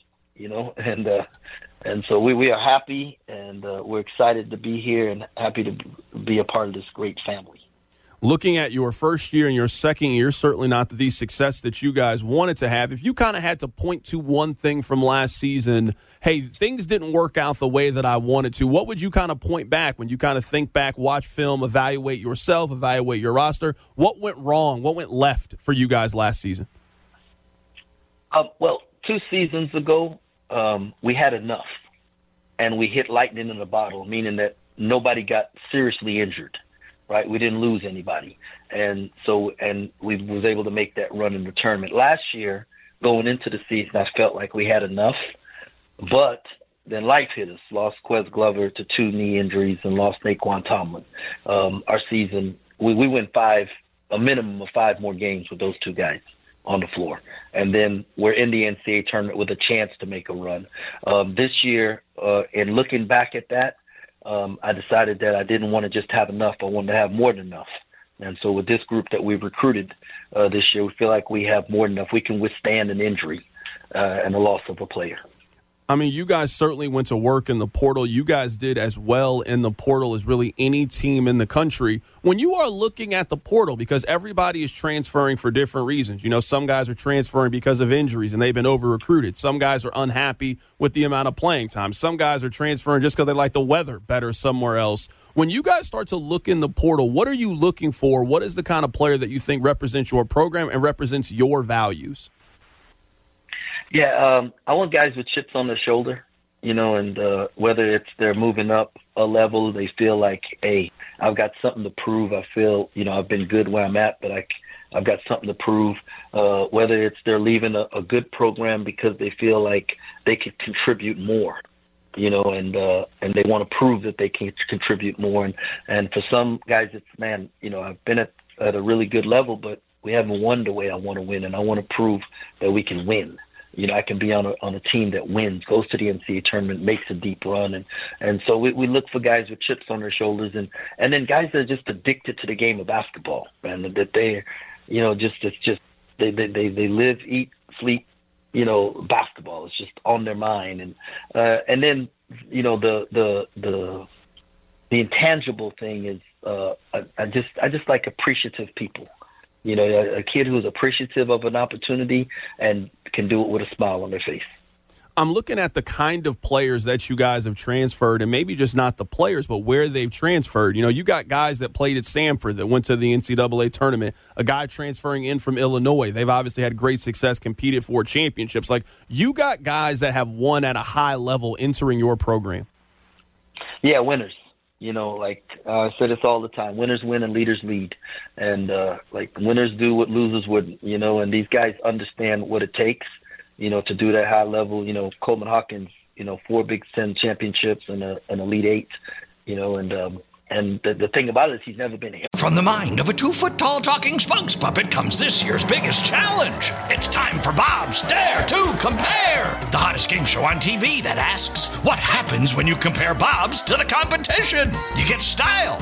And so we are happy, and we're excited to be here and happy to be a part of this great family. Looking at your first year and your second year, certainly not the success that you guys wanted to have. If you kind of had to point to one thing from last season, hey, things didn't work out the way that I wanted to, what would you kind of point back when you kind of think back, watch film, evaluate yourself, evaluate your roster? What went wrong? What went left for you guys last season? 2 seasons ago, we had enough, and we hit lightning in a bottle, meaning that nobody got seriously injured, right? We didn't lose anybody. And we was able to make that run in the tournament. Last year, going into the season, I felt like we had enough, but then life hit us. Lost Quez Glover to 2 knee injuries and lost Naquan Tomlin. Our season, we went a minimum of 5 more games with those 2 guys on the floor. And then we're in the NCAA tournament with a chance to make a run. This year, in looking back at that, I decided that I didn't want to just have enough. I wanted to have more than enough. And so with this group that we've recruited this year, we feel like we have more than enough. We can withstand an injury and the loss of a player. I mean, you guys certainly went to work in the portal. You guys did as well in the portal as really any team in the country. When you are looking at the portal, because everybody is transferring for different reasons. Some guys are transferring because of injuries and they've been over-recruited. Some guys are unhappy with the amount of playing time. Some guys are transferring just because they like the weather better somewhere else. When you guys start to look in the portal, what are you looking for? What is the kind of player that you think represents your program and represents your values? Yeah, I want guys with chips on their shoulder, and whether it's they're moving up a level, they feel like, hey, I've got something to prove. I feel, I've been good where I'm at, but I've got something to prove. Whether it's they're leaving a good program because they feel like they could contribute more, and they want to prove that they can contribute more. And for some guys, it's, I've been at a really good level, but We haven't won the way I want to win, and I want to prove that we can win. You know, I can be on a team that wins, goes to the NCAA tournament, makes a deep run, and so we look for guys with chips on their shoulders, and then guys that are just addicted to the game of basketball, man. That they, you know, they live, eat, sleep, you know, basketball. It's just on their mind, and then, you know, the intangible thing is I just like appreciative people. You know, a kid who's appreciative of an opportunity and can do it with a smile on their face. I'm looking at the kind of players that you guys have transferred, and maybe just not the players, but where they've transferred. You know, you got guys that played at Samford that went to the NCAA tournament, a guy transferring in from Illinois. They've obviously had great success, competed for championships. Like, you got guys that have won at a high level entering your program. Yeah, winners. You know, like I say this all the time, winners win and leaders lead. And, like, winners do what losers wouldn't, you know, and these guys understand what it takes, you know, to do that high level. You know, Coleman Hawkins, you know, 4 Big Ten championships and an Elite 8, you know, and the thing about it is he's never been here. From the mind of a 2-foot-tall talking spokes puppet comes this year's biggest challenge. It's time for Bob's Dare to Compare, the hottest game show on TV that asks, what happens when you compare Bob's to the competition? You get style.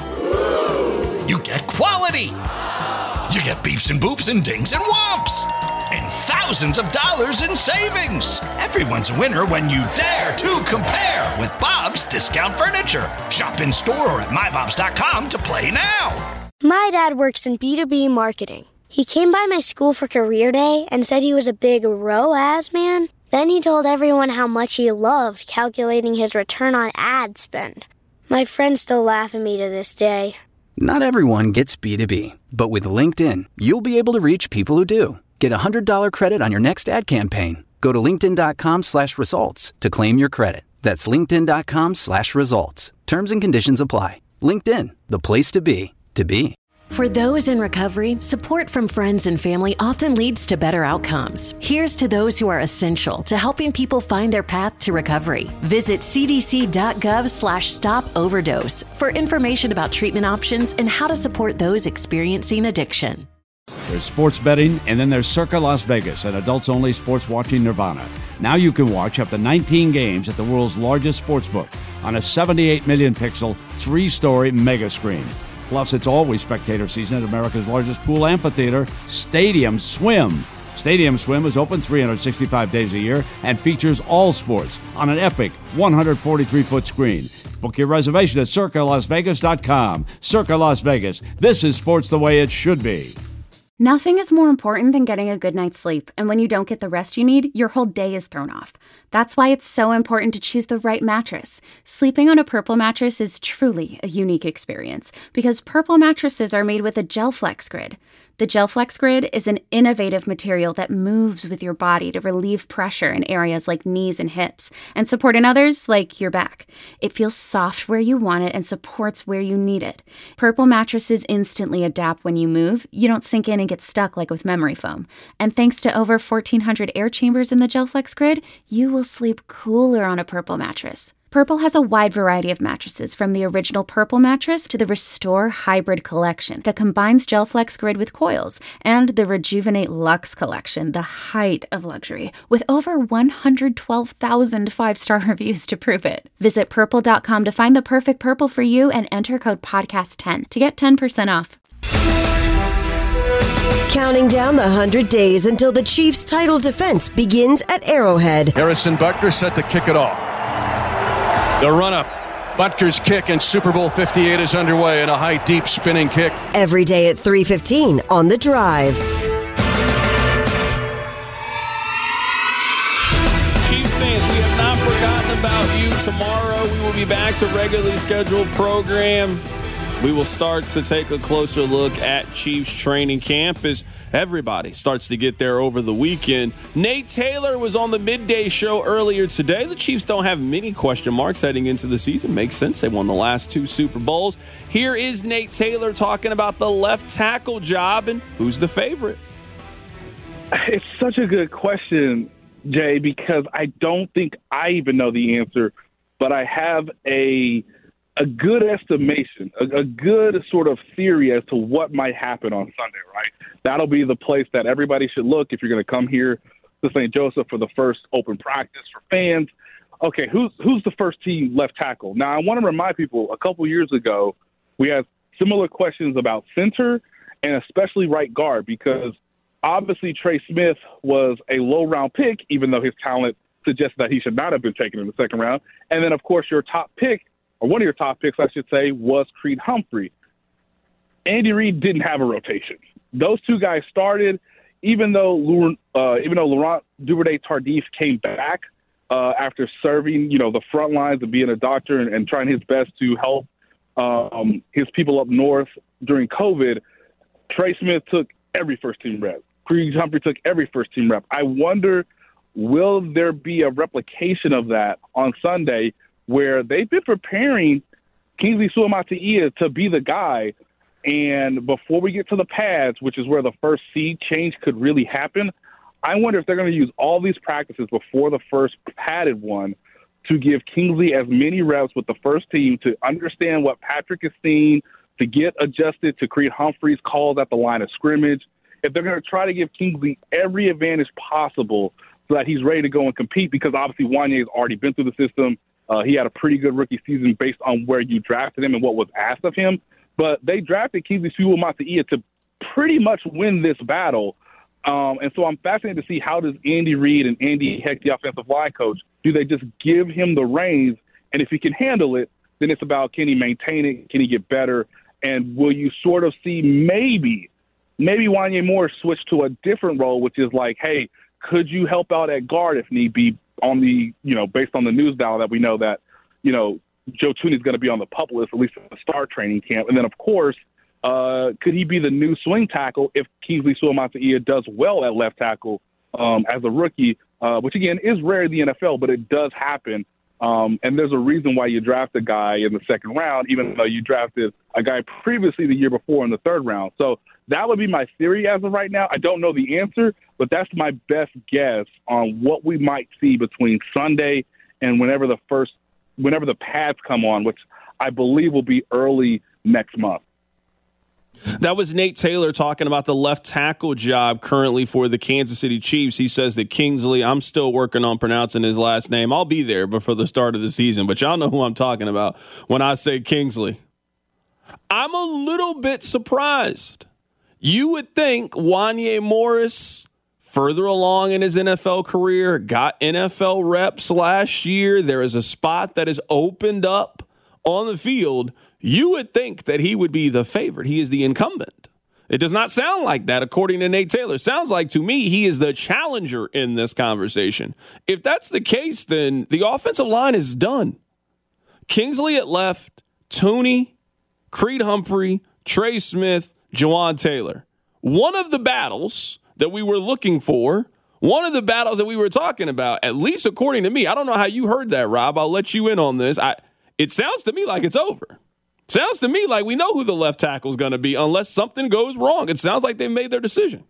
You get quality. You get beeps and boops and dings and whomps. And thousands of dollars in savings. Everyone's a winner when you dare to compare with Bob's Discount Furniture. Shop in store or at mybobs.com to play now. My dad works in B2B marketing. He came by my school for career day and said he was a big ROAS man. Then he told everyone how much he loved calculating his return on ad spend. My friends still laugh at me to this day. Not everyone gets B2B, but with LinkedIn, you'll be able to reach people who do. Get a $100 credit on your next ad campaign. Go to linkedin.com/results to claim your credit. That's linkedin.com/results. Terms and conditions apply. LinkedIn, the place to be, to be. For those in recovery, support from friends and family often leads to better outcomes. Here's to those who are essential to helping people find their path to recovery. Visit cdc.gov/stop-overdose for information about treatment options and how to support those experiencing addiction. There's sports betting, and then there's Circa Las Vegas, an adults-only sports watching nirvana. Now you can watch up to 19 games at the world's largest sportsbook on a 78 million pixel, 3-story mega screen. Plus, it's always spectator season at America's largest pool amphitheater, Stadium Swim. Stadium Swim is open 365 days a year and features all sports on an epic 143-foot screen. Book your reservation at circalasvegas.com. Circa Las Vegas. This is sports the way it should be. Nothing is more important than getting a good night's sleep, and when you don't get the rest you need, your whole day is thrown off. That's why it's so important to choose the right mattress. Sleeping on a Purple mattress is truly a unique experience, because Purple mattresses are made with a GelFlex Grid. The GelFlex Grid is an innovative material that moves with your body to relieve pressure in areas like knees and hips, and support in others like your back. It feels soft where you want it and supports where you need it. Purple mattresses instantly adapt when you move. You don't sink in and get stuck like with memory foam. And thanks to over 1,400 air chambers in the GelFlex Grid, you will sleep cooler on a Purple mattress. Purple has a wide variety of mattresses, from the original Purple mattress to the Restore Hybrid collection that combines GelFlex Grid with coils, and the Rejuvenate Luxe collection, the height of luxury, with over 112,000 five-star reviews to prove it. Visit Purple.com to find the perfect Purple for you and enter code PODCAST10 to get 10% off. Counting down the 100 days until the Chiefs' title defense begins at Arrowhead. Harrison Butker set to kick it off. The run-up. Butker's kick and Super Bowl 58 is underway in a high, deep spinning kick. Every day at 3:15 on The Drive. Chiefs fans, we have not forgotten about you. Tomorrow we will be back to regularly scheduled program. We will start to take a closer look at Chiefs training camp as everybody starts to get there over the weekend. Nate Taylor was on the midday show earlier today. The Chiefs don't have many question marks heading into the season. Makes sense. They won the last 2 Super Bowls. Here is Nate Taylor talking about the left tackle job and who's the favorite. It's such a good question, Jay, because I don't think I even know the answer, but I have a a good estimation, a good sort of theory as to what might happen on Sunday, right? That'll be the place that everybody should look if you're going to come here to St. Joseph for the first open practice for fans. Okay, who's the first team left tackle? Now, I want to remind people, a couple years ago, we had similar questions about center and especially right guard, because obviously Trey Smith was a low-round pick, even though his talent suggests that he should not have been taken in the second round. And then, of course, your top pick, or one of your top picks, I should say, was Creed Humphrey. Andy Reid didn't have a rotation. Those two guys started, even though Laurent Duvernay-Tardif came back after serving, the front lines and being a doctor and trying his best to help his people up north during COVID. Trey Smith took every first-team rep. Creed Humphrey took every first-team rep. I wonder, will there be a replication of that on Sunday, where they've been preparing Kingsley Suamataia to be the guy, and before we get to the pads, which is where the first seed change could really happen, I wonder if they're going to use all these practices before the first padded one to give Kingsley as many reps with the first team to understand what Patrick is seeing, to get adjusted to Creed Humphrey's calls at the line of scrimmage. If they're going to try to give Kingsley every advantage possible so that he's ready to go and compete, because obviously Wanya has already been through the system. He had a pretty good rookie season based on where you drafted him and what was asked of him. But they drafted Kingsley Suamataia to pretty much win this battle. And so I'm fascinated to see, how does Andy Reid and Andy Heck, the offensive line coach, do they just give him the reins? And if he can handle it, then it's about, can he maintain it? Can he get better? And will you sort of see maybe Wanya Moore switch to a different role, which is like, hey, could you help out at guard if need be, on the, based on the news now that we know that, Joe Thuney is going to be on the PUP list, at least at the start training camp. And then, of course, could he be the new swing tackle if Kingsley Suamataia does well at left tackle as a rookie, which, again, is rare in the NFL, but it does happen. And there's a reason why you draft a guy in the second round, even though you drafted a guy previously the year before in the third round. So that would be my theory as of right now. I don't know the answer, but that's my best guess on what we might see between Sunday and whenever the pads come on, which I believe will be early next month. That was Nate Taylor talking about the left tackle job currently for the Kansas City Chiefs. He says that Kingsley, I'm still working on pronouncing his last name. I'll be there before the start of the season, but y'all know who I'm talking about when I say Kingsley. I'm a little bit surprised. You would think Wanya Morris, further along in his NFL career, got NFL reps last year. There is a spot that is opened up on the field. You would think that he would be the favorite. He is the incumbent. It does not sound like that, according to Nate Taylor. Sounds like, to me, he is the challenger in this conversation. If that's the case, then the offensive line is done. Kingsley at left, Thuney, Creed Humphrey, Trey Smith, Jawaan Taylor. One of the battles that we were looking for, one of the battles that we were talking about, at least according to me, I don't know how you heard that, Rob. I'll let you in on this. It sounds to me like it's over. Sounds to me like we know who the left tackle is going to be unless something goes wrong. It sounds like they made their decision.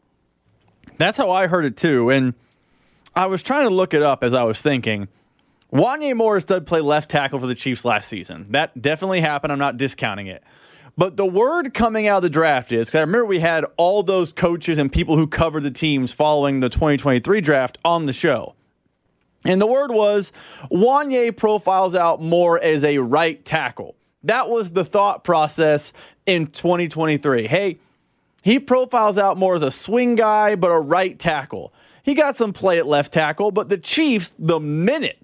That's how I heard it too. And I was trying to look it up as I was thinking. Wanya Morris did play left tackle for the Chiefs last season. That definitely happened. I'm not discounting it. But the word coming out of the draft is, because I remember we had all those coaches and people who covered the teams following the 2023 draft on the show. And the word was, Wanya profiles out more as a right tackle. That was the thought process in 2023. Hey, he profiles out more as a swing guy, but a right tackle. He got some play at left tackle, but the Chiefs, the minute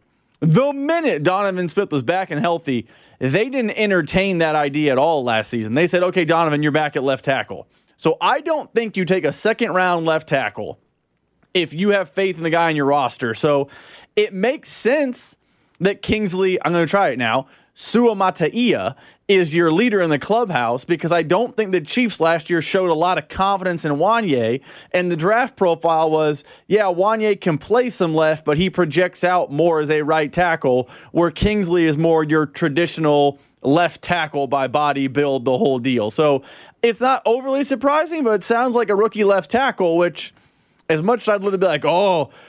Donovan Smith was back and healthy, they didn't entertain that idea at all last season. They said, okay, Donovan, you're back at left tackle. So I don't think you take a second-round left tackle if you have faith in the guy on your roster. So it makes sense that Kingsley, I'm going to try it now, Suamataia is your leader in the clubhouse, because I don't think the Chiefs last year showed a lot of confidence in Wanya, and the draft profile was, yeah, Wanya can play some left, but he projects out more as a right tackle, where Kingsley is more your traditional left tackle by body, build, the whole deal. So it's not overly surprising, but it sounds like a rookie left tackle, which, as much as I'd love to be like, oh,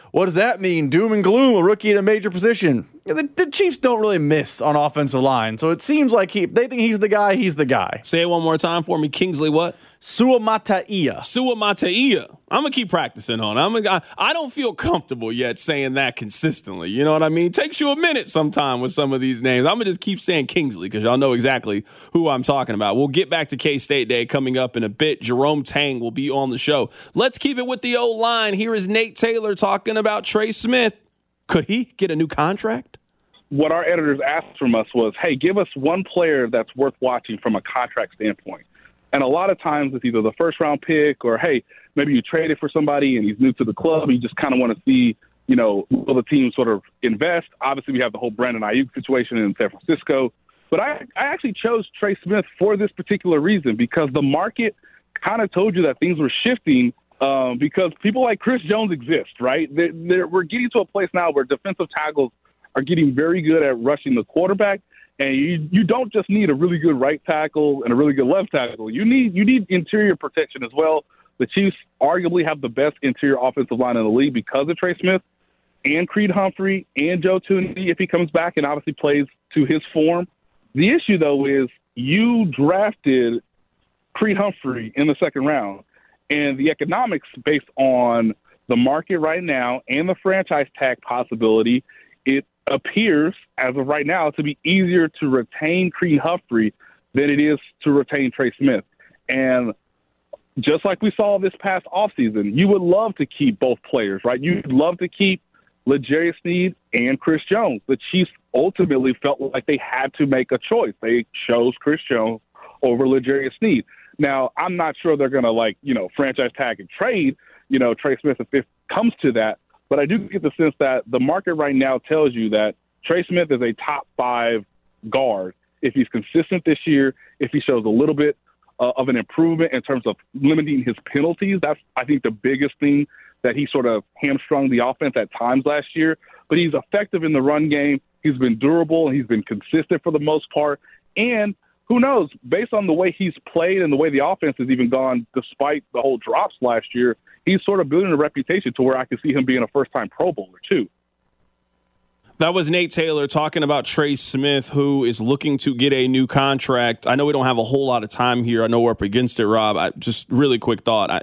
what does that mean? Doom and gloom, a rookie at a major position. The Chiefs don't really miss on offensive line, so it seems like they think he's the guy, he's the guy. Say it one more time for me. Kingsley what? Suamataia. Suamataia. I'm going to keep practicing on it. I don't feel comfortable yet saying that consistently. You know what I mean? It takes you a minute sometime with some of these names. I'm going to just keep saying Kingsley because y'all know exactly who I'm talking about. We'll get back to K-State Day coming up in a bit. Jerome Tang will be on the show. Let's keep it with the O-line. Here is Nate Taylor talking about Trey Smith. Could he get a new contract? What our editors asked from us was, hey, give us one player that's worth watching from a contract standpoint. And a lot of times it's either the first-round pick or, hey, maybe you traded for somebody and he's new to the club. You just kind of want to see, will the team sort of invest? Obviously, we have the whole Brandon Ayuk situation in San Francisco. But I actually chose Trey Smith for this particular reason because the market kind of told you that things were shifting because people like Chris Jones exist, right? We're getting to a place now where defensive tackles are getting very good at rushing the quarterback. And you don't just need a really good right tackle and a really good left tackle. You need interior protection as well. The Chiefs arguably have the best interior offensive line in the league because of Trey Smith and Creed Humphrey and Joe Thuney if he comes back and obviously plays to his form. The issue, though, is you drafted Creed Humphrey in the second round, and the economics based on the market right now and the franchise tag possibility, it appears, as of right now, to be easier to retain Creed Humphrey than it is to retain Trey Smith. And just like we saw this past offseason, you would love to keep both players, right? You'd love to keep L'Jarius Sneed and Chris Jones. The Chiefs ultimately felt like they had to make a choice. They chose Chris Jones over L'Jarius Sneed. Now, I'm not sure they're going to, franchise tag and trade, Trey Smith if it comes to that. But I do get the sense that the market right now tells you that Trey Smith is a top 5 guard if he's consistent this year, if he shows a little bit of an improvement in terms of limiting his penalties. That's, I think, the biggest thing that he sort of hamstrung the offense at times last year. But he's effective in the run game. He's been durable, and he's been consistent for the most part. And who knows, based on the way he's played and the way the offense has even gone despite the whole drops last year, he's sort of building a reputation to where I could see him being a first-time Pro Bowler, too. That was Nate Taylor talking about Trey Smith, who is looking to get a new contract. I know we don't have a whole lot of time here. I know we're up against it, Rob. Just really quick thought.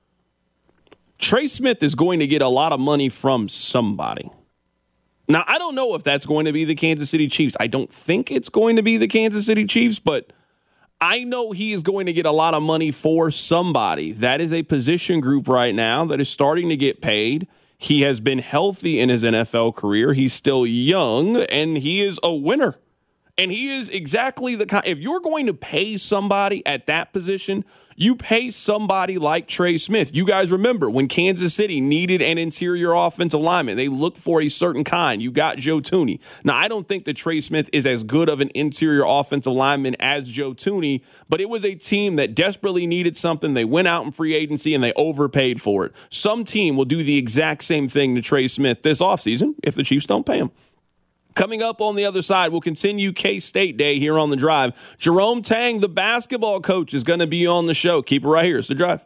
Trey Smith is going to get a lot of money from somebody. Now, I don't know if that's going to be the Kansas City Chiefs. I don't think it's going to be the Kansas City Chiefs, but I know he is going to get a lot of money for somebody. That is a position group right now that is starting to get paid. He has been healthy in his NFL career. He's still young, and he is a winner. And he is exactly the kind. If you're going to pay somebody at that position, you pay somebody like Trey Smith. You guys remember when Kansas City needed an interior offensive lineman, they looked for a certain kind. You got Joe Thuney. Now, I don't think that Trey Smith is as good of an interior offensive lineman as Joe Thuney, but it was a team that desperately needed something. They went out in free agency and they overpaid for it. Some team will do the exact same thing to Trey Smith this offseason if the Chiefs don't pay him. Coming up on the other side, we'll continue K-State Day here on The Drive. Jerome Tang, the basketball coach, is going to be on the show. Keep it right here. It's The Drive.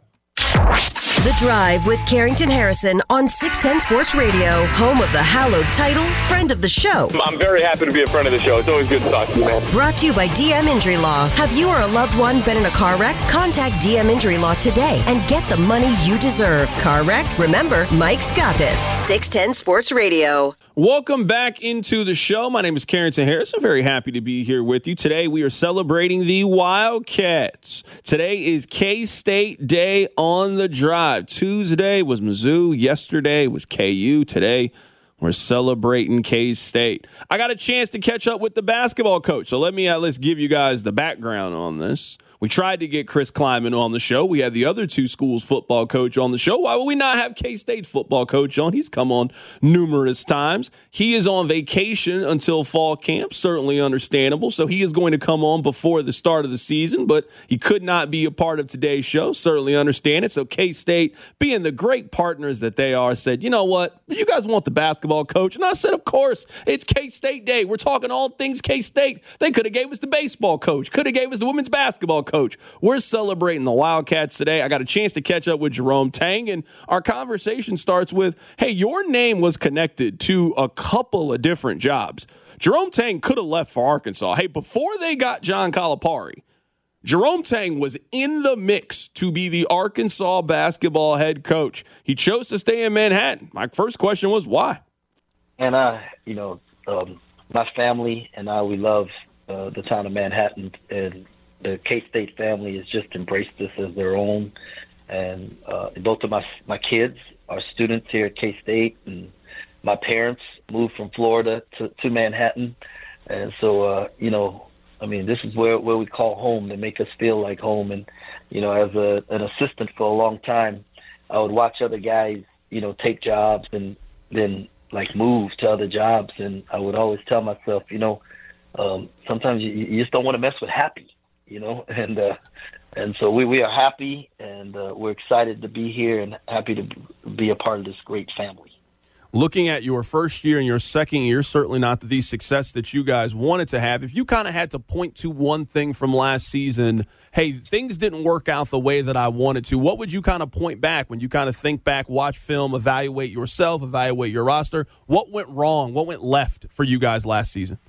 The Drive with Carrington Harrison on 610 Sports Radio, home of the hallowed title, friend of the show. I'm very happy to be a friend of the show. It's always good to talk to you, man. Brought to you by DM Injury Law. Have you or a loved one been in a car wreck? Contact DM Injury Law today and get the money you deserve. Car wreck? Remember, Mike's got this. 610 Sports Radio. Welcome back into the show. My name is Carrington Harrison. Very happy to be here with you. Today we are celebrating the Wildcats. Today is K-State Day on The Drive. Tuesday was Mizzou. Yesterday was KU. Today we're celebrating K-State. I got a chance to catch up with the basketball coach, so let's give you guys the background on this. We tried to get Chris Kleiman on the show. We had the other two schools' football coach on the show. Why would we not have K-State's football coach on? He's come on numerous times. He is on vacation until fall camp, certainly understandable. So he is going to come on before the start of the season, but he could not be a part of today's show. Certainly understand it. So K-State, being the great partners that they are, said, you know what? You guys want the basketball coach? And I said, of course, it's K-State Day. We're talking all things K-State. They could have gave us the baseball coach, could have gave us the women's basketball coach. We're celebrating the Wildcats today. I got a chance to catch up with Jerome Tang, and our conversation starts with, hey, your name was connected to a couple of different jobs. Jerome Tang could have left for Arkansas. Hey, before they got John Calipari, Jerome Tang was in the mix to be the Arkansas basketball head coach. He chose to stay in Manhattan. My first question was, why? And my family and I, we love the town of Manhattan, and the K-State family has just embraced this as their own. And both of my kids are students here at K-State, and my parents moved from Florida to Manhattan. And so, this is where we call home. They make us feel like home. And, as an assistant for a long time, I would watch other guys, take jobs and then move to other jobs. And I would always tell myself, sometimes you just don't want to mess with happy, and so we are happy, and we're excited to be here and happy to be a part of this great family. Looking at your first year and your second year, certainly not the success that you guys wanted to have. If you kind of had to point to one thing from last season, hey, things didn't work out the way that I wanted to, what would you kind of point back when you kind of think back, watch film, evaluate yourself, evaluate your roster? What went wrong? What went left for you guys last season?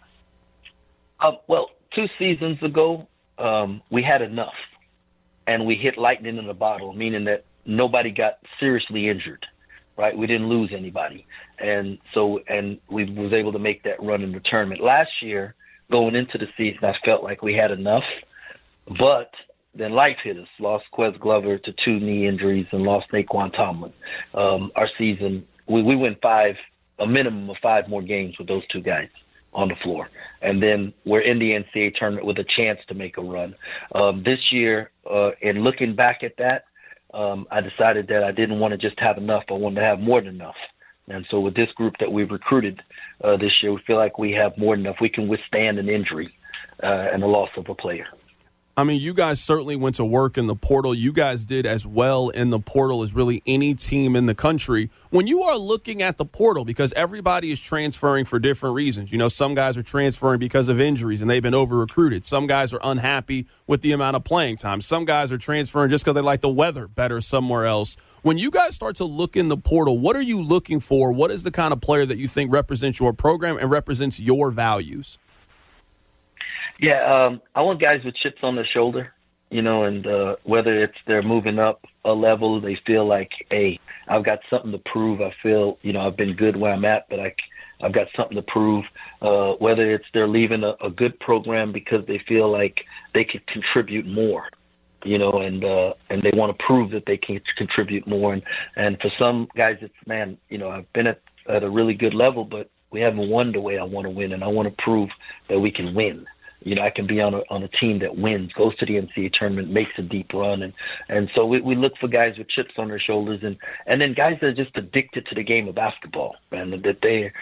Well, 2 seasons ago, we had enough, and we hit lightning in a bottle, meaning that nobody got seriously injured. Right, we didn't lose anybody, and we was able to make that run in the tournament. Last year, going into the season, I felt like we had enough, but then life hit us. Lost Quez Glover to 2 knee injuries and lost Naquan Tomlin. Our season, we went a minimum of 5 more games with those 2 guys on the floor, and then we're in the NCAA tournament with a chance to make a run. This year, and looking back at that, I decided that I didn't want to just have enough. I wanted to have more than enough. And so with this group that we've recruited this year, we feel like we have more than enough. We can withstand an injury and the loss of a player. I mean, you guys certainly went to work in the portal. You guys did as well in the portal as really any team in the country. When you are looking at the portal, because everybody is transferring for different reasons. Some guys are transferring because of injuries and they've been over-recruited. Some guys are unhappy with the amount of playing time. Some guys are transferring just because they like the weather better somewhere else. When you guys start to look in the portal, what are you looking for? What is the kind of player that you think represents your program and represents your values? Yeah, I want guys with chips on their shoulder, and whether it's they're moving up a level, they feel like, hey, I've got something to prove. I feel, I've been good where I'm at, but I've got something to prove. Whether it's they're leaving a good program because they feel like they could contribute more, and they want to prove that they can contribute more. And for some guys, it's, man, I've been at a really good level, but we haven't won the way I want to win, and I want to prove that we can win. I can be on a team that wins, goes to the NCAA tournament, makes a deep run. And so we look for guys with chips on their shoulders and then guys that are just addicted to the game of basketball, and that they,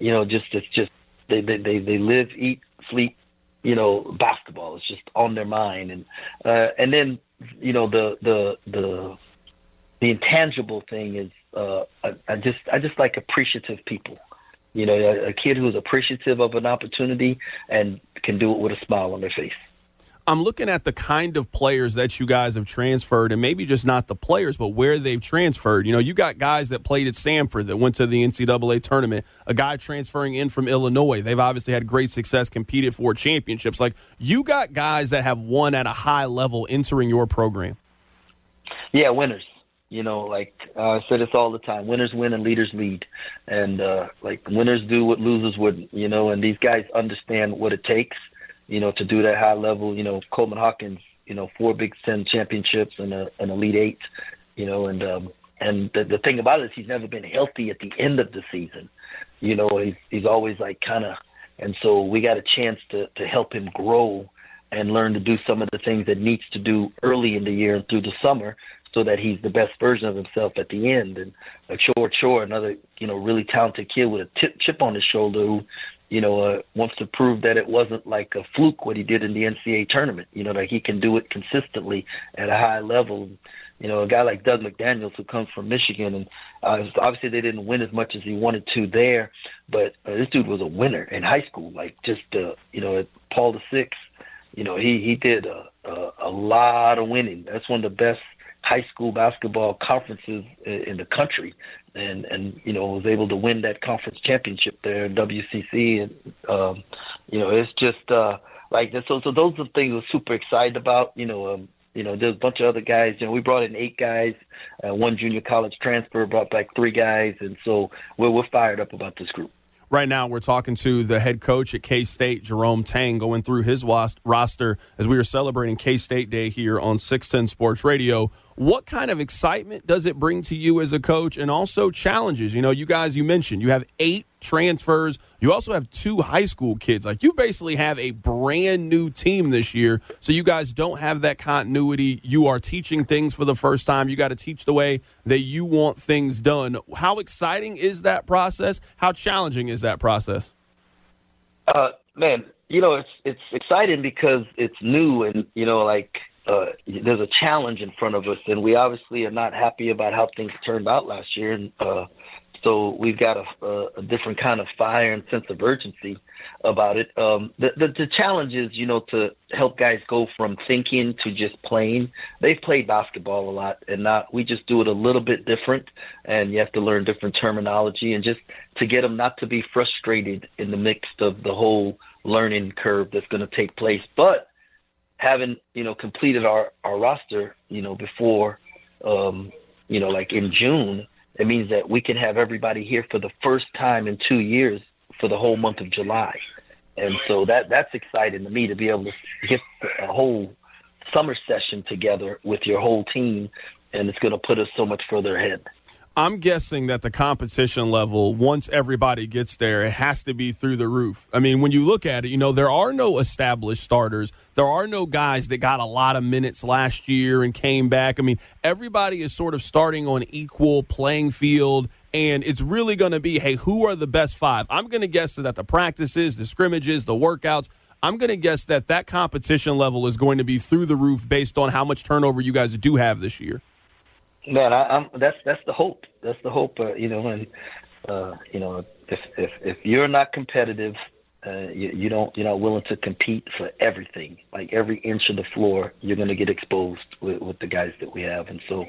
they live, eat, sleep, basketball. It's just on their mind. And then, the intangible thing is, I just like appreciative people. A kid who's appreciative of an opportunity and can do it with a smile on their face. I'm looking at the kind of players that you guys have transferred, and maybe just not the players, but where they've transferred. You got guys that played at Samford that went to the NCAA tournament, a guy transferring in from Illinois. They've obviously had great success, competed for championships. You got guys that have won at a high level entering your program. Yeah, winners. I say this all the time, winners win and leaders lead. And winners do what losers wouldn't, and these guys understand what it takes, to do that high level. Coleman Hawkins, 4 Big Ten championships and an Elite 8, and the thing about it is he's never been healthy at the end of the season. He's always and so we got a chance to help him grow and learn to do some of the things that needs to do early in the year and through the summer, so that he's the best version of himself at the end. And Chor, another, really talented kid with a chip on his shoulder who, wants to prove that it wasn't like a fluke what he did in the NCAA tournament, that he can do it consistently at a high level. A guy like Doug McDaniels who comes from Michigan, and obviously they didn't win as much as he wanted to there, but this dude was a winner in high school, at Paul VI. He did a lot of winning. That's one of the best high school basketball conferences in the country, and was able to win that conference championship there in WCC, and it's just like this. So those are the things we're super excited about. There's a bunch of other guys. We brought in 8 guys, one junior college transfer, brought back 3 guys, and so we're fired up about this group. Right now, we're talking to the head coach at K-State, Jerome Tang, going through his roster as we are celebrating K-State Day here on 610 Sports Radio. What kind of excitement does it bring to you as a coach, and also challenges? You guys, you mentioned you have 8 transfers. You also have 2 high school kids. Like, you basically have a brand new team this year, so you guys don't have that continuity. You are teaching things for the first time. You got to teach the way that you want things done. How exciting is that process? How challenging is that process? Man, it's exciting because it's new, and there's a challenge in front of us, and we obviously are not happy about how things turned out last year, and so we've got a different kind of fire and sense of urgency about it. The challenge is, to help guys go from thinking to just playing. They've played basketball a lot, and we just do it a little bit different, and you have to learn different terminology, and just to get them not to be frustrated in the midst of the whole learning curve that's going to take place. But having, completed our roster, before, like in June, it means that we can have everybody here for the first time in 2 years for the whole month of July. And so that's exciting to me, to be able to get a whole summer session together with your whole team, and it's going to put us so much further ahead. I'm guessing that the competition level, once everybody gets there, it has to be through the roof. I mean, when you look at it, there are no established starters. There are no guys that got a lot of minutes last year and came back. I mean, everybody is sort of starting on equal playing field, and it's really going to be, hey, who are the best 5? I'm going to guess that the practices, the scrimmages, the workouts, I'm going to guess that competition level is going to be through the roof based on how much turnover you guys do have this year. Man, that's the hope. That's the hope. If you're not competitive, you're not willing to compete for everything. Like every inch of the floor, you're going to get exposed with the guys that we have. And so,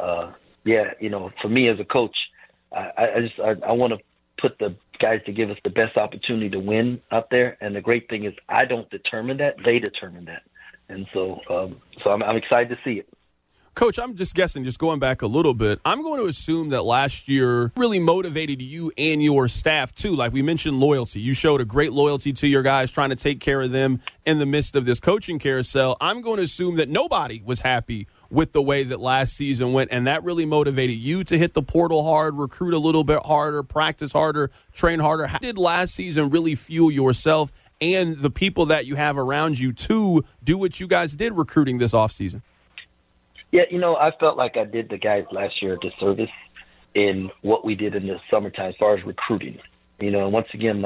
for me as a coach, I want to put the guys to give us the best opportunity to win out there. And the great thing is, I don't determine that; they determine that. And so, I'm excited to see it. Coach, I'm just guessing, just going back a little bit, I'm going to assume that last year really motivated you and your staff, too. Like we mentioned, loyalty. You showed a great loyalty to your guys, trying to take care of them in the midst of this coaching carousel. I'm going to assume that nobody was happy with the way that last season went, and that really motivated you to hit the portal hard, recruit a little bit harder, practice harder, train harder. How did last season really fuel yourself and the people that you have around you to do what you guys did recruiting this offseason? Yeah, I felt like I did the guys last year a disservice in what we did in the summertime as far as recruiting. Once again,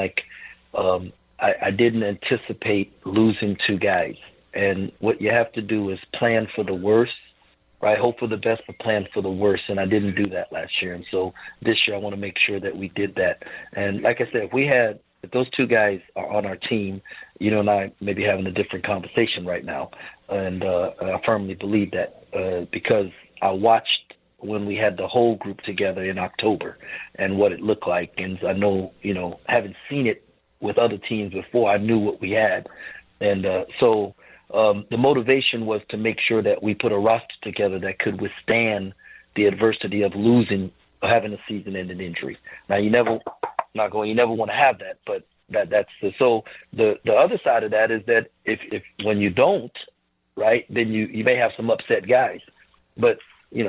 I didn't anticipate losing 2 guys. And what you have to do is plan for the worst, right? Hope for the best, but plan for the worst. And I didn't do that last year. And so this year I want to make sure that we did that. And like I said, if those 2 guys are on our team, and I may be having a different conversation right now. And I firmly believe that because I watched when we had the whole group together in October and what it looked like. And I know, having seen it with other teams before, I knew what we had. And so the motivation was to make sure that we put a roster together that could withstand the adversity of losing or having a season-ending injury. Now, you never want to have that, but that's the other side of that is that if when you don't, right, then you may have some upset guys. But,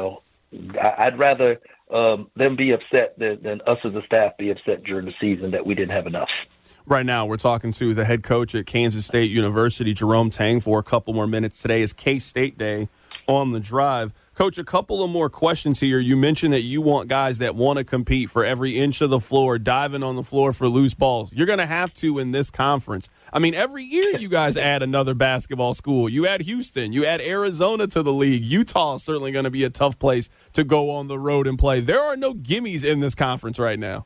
I'd rather them be upset than us as a staff be upset during the season that we didn't have enough. Right now, we're talking to the head coach at Kansas State University, Jerome Tang, for a couple more minutes. Today is K-State Day on the Drive. Coach, a couple of more questions here. You mentioned that you want guys that want to compete for every inch of the floor, diving on the floor for loose balls. You're going to have to in this conference. I mean, every year you guys add another basketball school. You add Houston. You add Arizona to the league. Utah is certainly going to be a tough place to go on the road and play. There are no gimmies in this conference right now.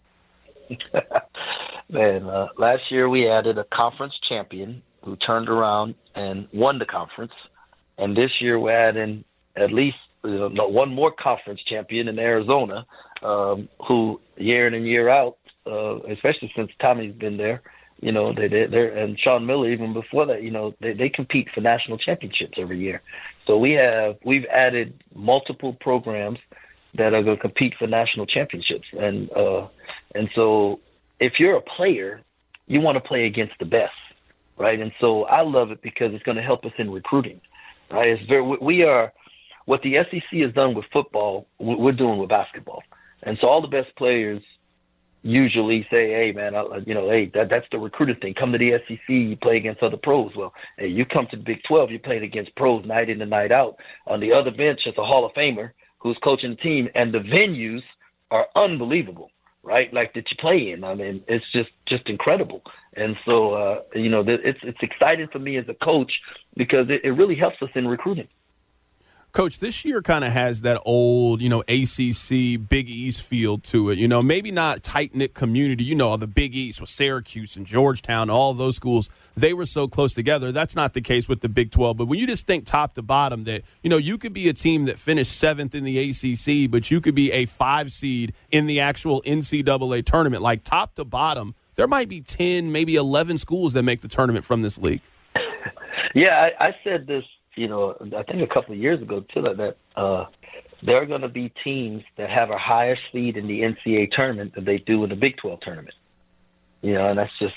Man, last year we added a conference champion who turned around and won the conference. And this year we're adding at least one more conference champion in Arizona, who year in and year out, especially since Tommy's been there, they're and Sean Miller even before that, they compete for national championships every year. So we've added multiple programs that are going to compete for national championships, and so if you're a player, you want to play against the best, right? And so I love it because it's going to help us in recruiting, right? What the SEC has done with football, we're doing with basketball, and so all the best players usually say, hey, man, that's the recruiting thing. Come to the SEC, you play against other pros. Well, hey, you come to the Big 12, you're playing against pros night in and night out. On the other bench, it's a Hall of Famer who's coaching the team, and the venues are unbelievable, right? Like that you play in. I mean, it's just incredible. And so, it's exciting for me as a coach because it really helps us in recruiting. Coach, this year kind of has that old, ACC Big East feel to it. Maybe not tight-knit community. The Big East with Syracuse and Georgetown, all of those schools, they were so close together. That's not the case with the Big 12. But when you just think top to bottom that, you could be a team that finished 7th in the ACC, but you could be a 5 seed in the actual NCAA tournament. Like top to bottom, there might be 10, maybe 11 schools that make the tournament from this league. Yeah, I said this, I think a couple of years ago, too, that there are going to be teams that have a higher seed in the NCAA tournament than they do in the Big 12 tournament. And that's just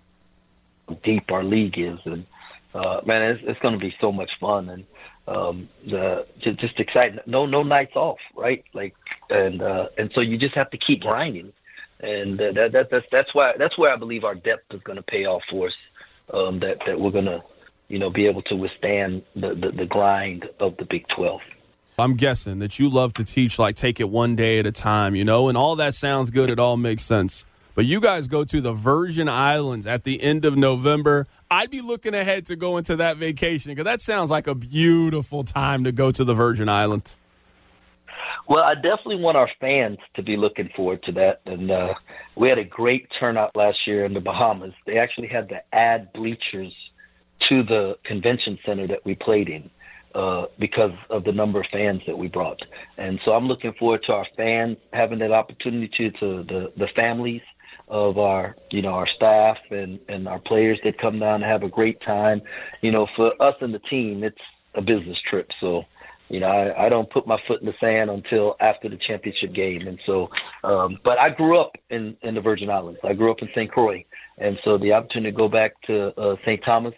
how deep our league is. And, man, it's going to be so much fun and just exciting. No nights off, right? And so you just have to keep grinding. And that's where I believe our depth is going to pay off for us, that we're going to, be able to withstand the grind of the Big 12. I'm guessing that you love to teach, take it one day at a time, and all that sounds good. It all makes sense. But you guys go to the Virgin Islands at the end of November. I'd be looking ahead to going to that vacation because that sounds like a beautiful time to go to the Virgin Islands. Well, I definitely want our fans to be looking forward to that. And we had a great turnout last year in the Bahamas. They actually had to add bleachers to the convention center that we played in because of the number of fans that we brought. And so I'm looking forward to our fans having that opportunity to the families of our staff and our players that come down and have a great time. For us and the team, it's a business trip. So, I don't put my foot in the sand until after the championship game. And so, but I grew up in the Virgin Islands. I grew up in St. Croix. And so the opportunity to go back to St. Thomas,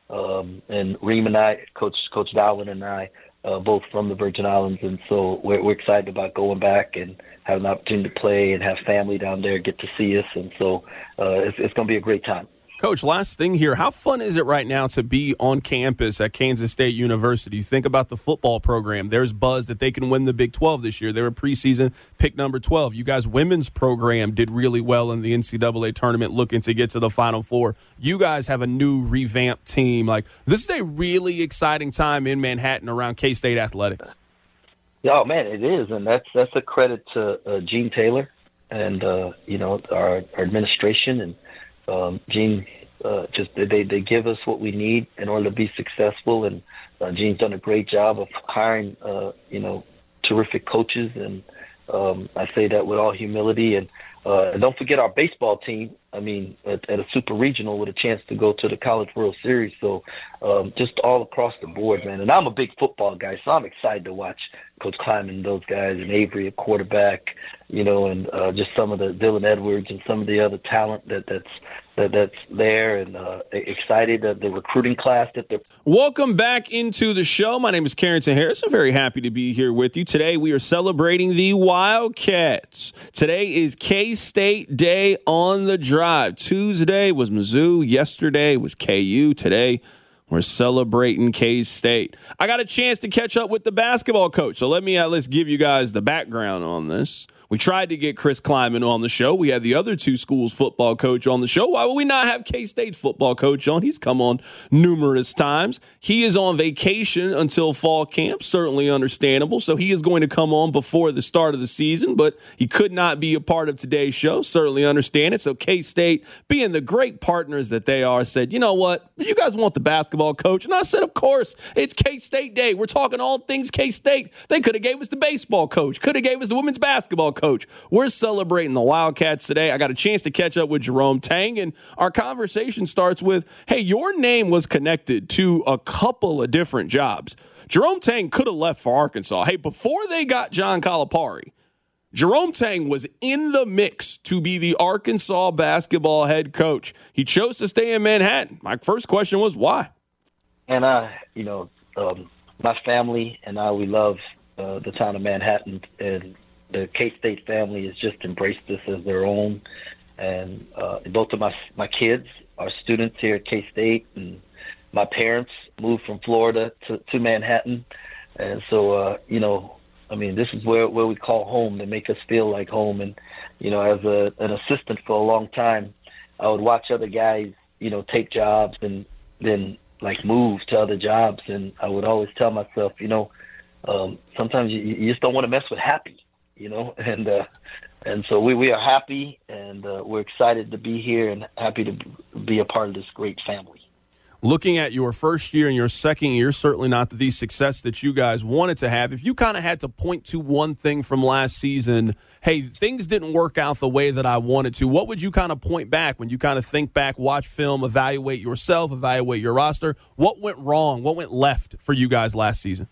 and Reem and I, Coach Darwin and I, both from the Virgin Islands, and so we're excited about going back and having an opportunity to play and have family down there get to see us, and so it's going to be a great time. Coach, last thing here. How fun is it right now to be on campus at Kansas State University? You think about the football program. There's buzz that they can win the Big 12 this year. They were preseason pick number 12. You guys' women's program did really well in the NCAA tournament looking to get to the Final Four. You guys have a new revamped team. This is a really exciting time in Manhattan around K-State athletics. Oh, man, it is. And that's a credit to Gene Taylor and, our administration and Gene, they give us what we need in order to be successful, and Gene's done a great job of hiring, terrific coaches, and I say that with all humility. And don't forget our baseball team. I mean, at a super regional with a chance to go to the College World Series. So just all across the board, man. And I'm a big football guy, so I'm excited to watch Coach Kleiman and those guys, and Avery at quarterback, and just some of the Dylan Edwards and some of the other talent that's there, and excited that the recruiting class that they're. Welcome back into the show. My name is Carrington Harris. I'm very happy to be here with you. Today we are celebrating the Wildcats. Today is K-State Day on the Drive. Tuesday was Mizzou. Yesterday was KU. Today we're celebrating K-State. I got a chance to catch up with the basketball coach, so let's give you guys the background on this. We tried to get Chris Kleiman on the show. We had the other two schools' football coach on the show. Why would we not have K-State's football coach on? He's come on numerous times. He is on vacation until fall camp, certainly understandable. So he is going to come on before the start of the season, but he could not be a part of today's show. Certainly understand it. So K-State, being the great partners that they are, said, you know what? You guys want the basketball coach? And I said, of course, it's K-State Day. We're talking all things K-State. They could have gave us the baseball coach, could have gave us the women's basketball coach. We're celebrating the Wildcats today. I got a chance to catch up with Jerome Tang, and our conversation starts with, hey, your name was connected to a couple of different jobs. Jerome Tang could have left for Arkansas. Hey, before they got John Calipari, Jerome Tang was in the mix to be the Arkansas basketball head coach. He chose to stay in Manhattan. My first question was, why? And my family and I, we love the town of Manhattan, and the K-State family has just embraced this as their own. And both of my kids are students here at K-State, and my parents moved from Florida to Manhattan. And so, this is where we call home. They make us feel like home. And, as an assistant for a long time, I would watch other guys, take jobs and then move to other jobs. And I would always tell myself, sometimes you just don't want to mess with happy. And so we are happy, and we're excited to be here and happy to be a part of this great family. Looking at your first year and your second year, certainly not the success that you guys wanted to have. If you kind of had to point to one thing from last season, hey, things didn't work out the way that I wanted to, what would you kind of point back when you kind of think back, watch film, evaluate yourself, evaluate your roster? What went wrong? What went left for you guys last season?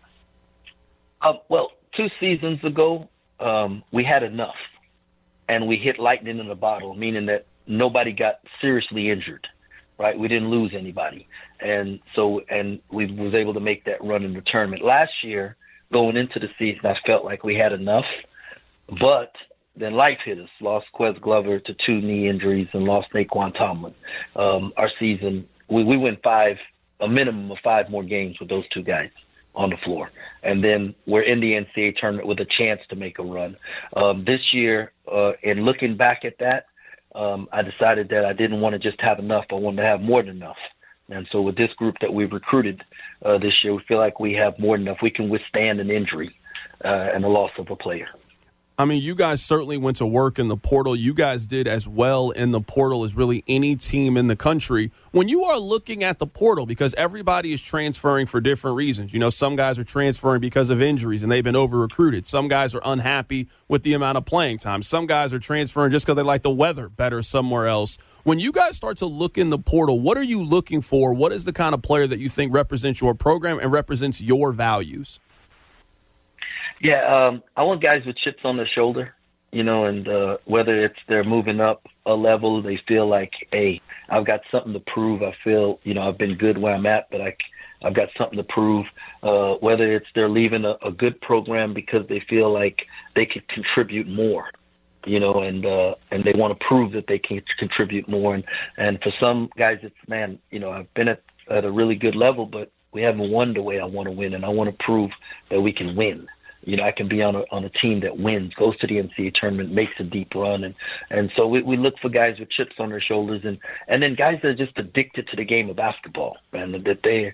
2 seasons ago, we had enough, and we hit lightning in a bottle, meaning that nobody got seriously injured, right? We didn't lose anybody. And we was able to make that run in the tournament. Last year, going into the season, I felt like we had enough, but then life hit us. Lost Quez Glover to 2 knee injuries and lost Naquan Tomlin. Our season, we went a minimum of 5 more games with those 2 guys on the floor. And then we're in the NCAA tournament with a chance to make a run. This year, in looking back at that, I decided that I didn't want to just have enough. I wanted to have more than enough. And so with this group that we've recruited this year, we feel like we have more than enough. We can withstand an injury and the loss of a player. I mean, you guys certainly went to work in the portal. You guys did as well in the portal as really any team in the country. When you are looking at the portal, because everybody is transferring for different reasons. Some guys are transferring because of injuries and they've been over-recruited. Some guys are unhappy with the amount of playing time. Some guys are transferring just because they like the weather better somewhere else. When you guys start to look in the portal, what are you looking for? What is the kind of player that you think represents your program and represents your values? Yeah, I want guys with chips on their shoulder, and whether it's they're moving up a level, they feel like, hey, I've got something to prove. I feel, I've been good where I'm at, but I've got something to prove. Whether it's they're leaving a good program because they feel like they could contribute more, and they want to prove that they can contribute more. And for some guys, it's, I've been at a really good level, but we haven't won the way I want to win, and I want to prove that we can win. I can be on a team that wins, goes to the NCAA tournament, makes a deep run. And so we look for guys with chips on their shoulders and then guys that are just addicted to the game of basketball, and that they,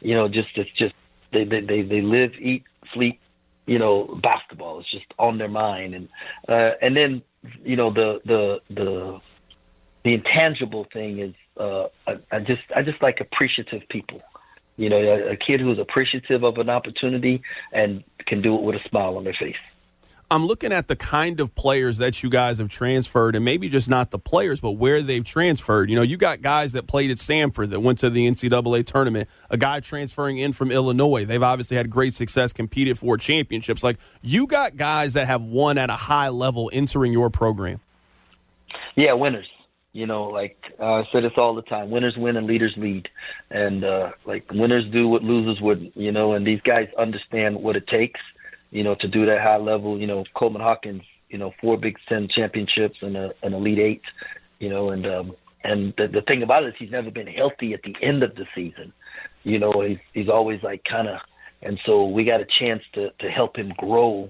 they live, eat, sleep, basketball. It's just on their mind. And then, the intangible thing is, I just like appreciative people. A kid who's appreciative of an opportunity and can do it with a smile on their face. I'm looking at the kind of players that you guys have transferred, and maybe just not the players, but where they've transferred. You got guys that played at Samford that went to the NCAA tournament, a guy transferring in from Illinois. They've obviously had great success, competed for championships. You got guys that have won at a high level entering your program. Yeah, winners. I say this all the time, winners win and leaders lead. And winners do what losers wouldn't, and these guys understand what it takes, to do that high level. Coleman Hawkins, 4 Big Ten championships and an Elite 8, and the thing about it is he's never been healthy at the end of the season. He's always and so we got a chance to help him grow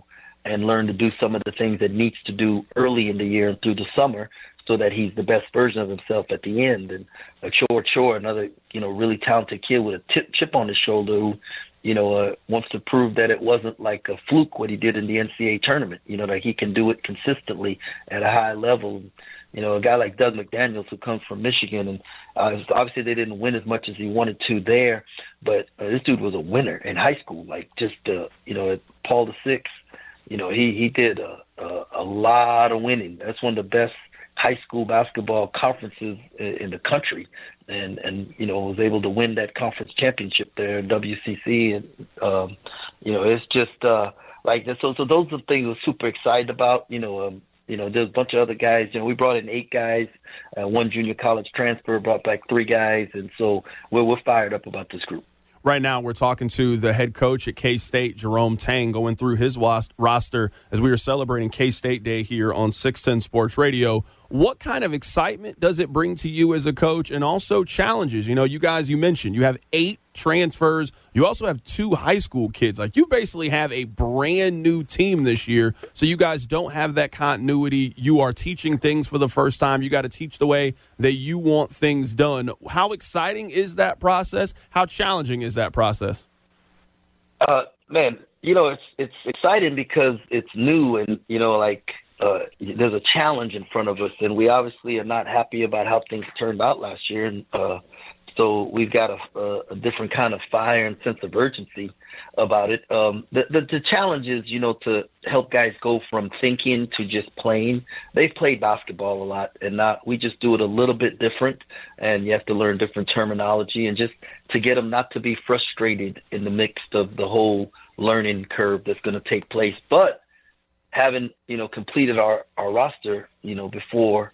and learn to do some of the things that needs to do early in the year and through the summer, so that he's the best version of himself at the end. And Chor, another, really talented kid with a chip on his shoulder who, wants to prove that it wasn't like a fluke what he did in the NCAA tournament, that he can do it consistently at a high level. A guy like Doug McDaniels, who comes from Michigan, and obviously they didn't win as much as he wanted to there, but this dude was a winner in high school. Like just, at Paul VI, he did a lot of winning. That's one of the best high school basketball conferences in the country, and was able to win that conference championship there in WCC, and it's just like that. So those are the things we're super excited about. There's a bunch of other guys. We brought in 8 guys, one junior college transfer, brought back 3 guys, and so we're fired up about this group. Right now, we're talking to the head coach at K-State, Jerome Tang, going through his roster as we are celebrating K-State Day here on 610 Sports Radio. What kind of excitement does it bring to you as a coach, and also challenges? You guys, you mentioned you have 8 transfers. You also have 2 high school kids. Like, you basically have a brand new team this year, so you guys don't have that continuity. You are teaching things for the first time. You got to teach the way that you want things done. How exciting is that process? How challenging is that process? Man, it's exciting because it's new, and there's a challenge in front of us, and we obviously are not happy about how things turned out last year, and so we've got a different kind of fire and sense of urgency about it. The challenge is, to help guys go from thinking to just playing. They've played basketball a lot, and we just do it a little bit different, and you have to learn different terminology, and just to get them not to be frustrated in the midst of the whole learning curve that's going to take place. But having, completed our roster, before,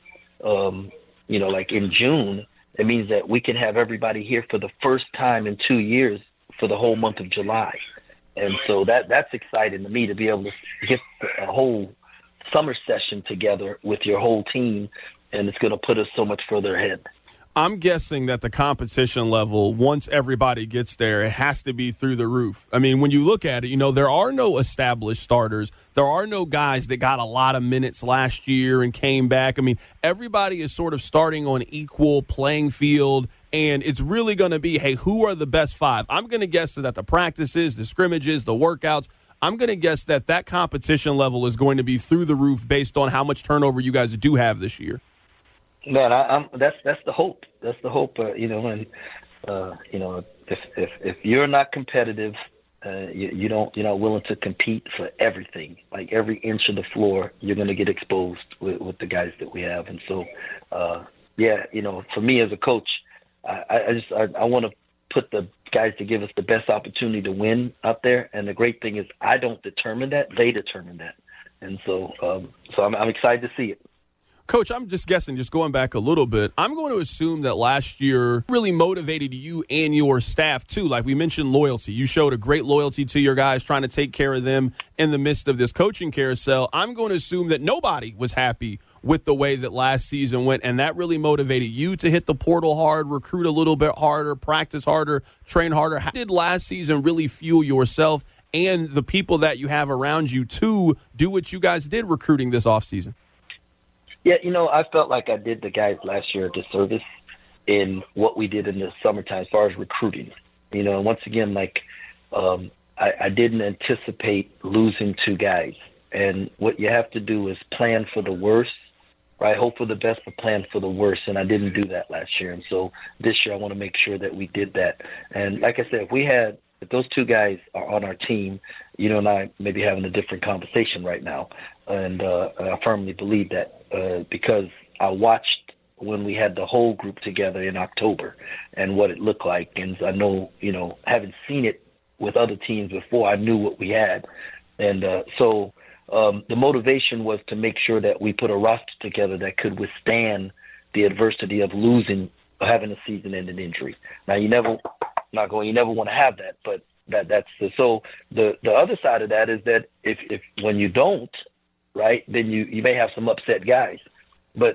like in June, it means that we can have everybody here for the first time in 2 years for the whole month of July. And so that's exciting to me, to be able to get a whole summer session together with your whole team, and it's going to put us so much further ahead. I'm guessing that the competition level, once everybody gets there, it has to be through the roof. I mean, when you look at it, there are no established starters. There are no guys that got a lot of minutes last year and came back. I mean, everybody is sort of starting on equal playing field, and it's really going to be, hey, who are the best 5? I'm going to guess that the practices, the scrimmages, the workouts, I'm going to guess that competition level is going to be through the roof based on how much turnover you guys do have this year. Man, that's the hope. That's the hope. And if you're not competitive, you're not willing to compete for everything. Like every inch of the floor, you're going to get exposed with the guys that we have. And so, for me as a coach, I want to put the guys to give us the best opportunity to win out there. And the great thing is, I don't determine that; they determine that. And so, I'm excited to see it. Coach, I'm just guessing, just going back a little bit, I'm going to assume that last year really motivated you and your staff, too. Like we mentioned, loyalty. You showed a great loyalty to your guys, trying to take care of them in the midst of this coaching carousel. I'm going to assume that nobody was happy with the way that last season went, and that really motivated you to hit the portal hard, recruit a little bit harder, practice harder, train harder. How did last season really fuel yourself and the people that you have around you to do what you guys did recruiting this offseason? Yeah, I felt like I did the guys last year a disservice in what we did in the summertime as far as recruiting. Once again, I didn't anticipate losing 2 guys. And what you have to do is plan for the worst, right? Hope for the best, but plan for the worst. And I didn't do that last year. And so this year I want to make sure that we did that. And like I said, if those 2 guys are on our team, and I may be having a different conversation right now. And I firmly believe that because I watched when we had the whole group together in October and what it looked like. And I know, having seen it with other teams before, I knew what we had. And so the motivation was to make sure that we put a roster together that could withstand the adversity of having a season-ending injury. Now, you never want to have that, but so the other side of that is that if when you don't, right, then you may have some upset guys. But,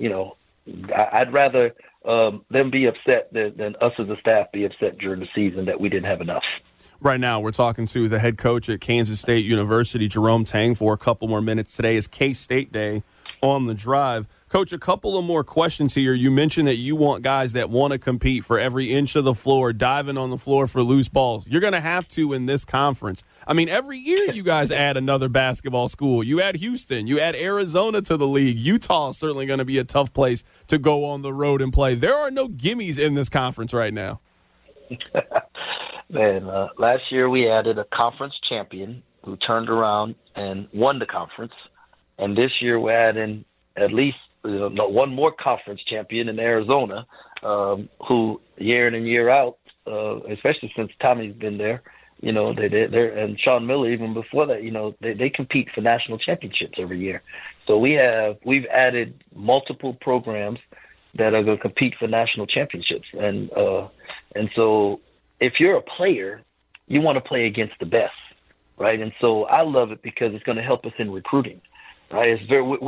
I'd rather them be upset than us as a staff be upset during the season that we didn't have enough. Right now, we're talking to the head coach at Kansas State University, Jerome Tang, for a couple more minutes. Today is K-State Day on the Drive. Coach, a couple of more questions here. You mentioned that you want guys that want to compete for every inch of the floor, diving on the floor for loose balls. You're going to have to in this conference. I mean, every year you guys add another basketball school. You add Houston. You add Arizona to the league. Utah is certainly going to be a tough place to go on the road and play. There are no gimmies in this conference right now. Man, last year we added a conference champion who turned around and won the conference. And this year we're adding at least one more conference champion in Arizona, who year in and year out, especially since Tommy's been there, and Sean Miller even before that, they compete for national championships every year. So we've added multiple programs that are going to compete for national championships, and so if you're a player, you want to play against the best, right? And so I love it because it's going to help us in recruiting, right?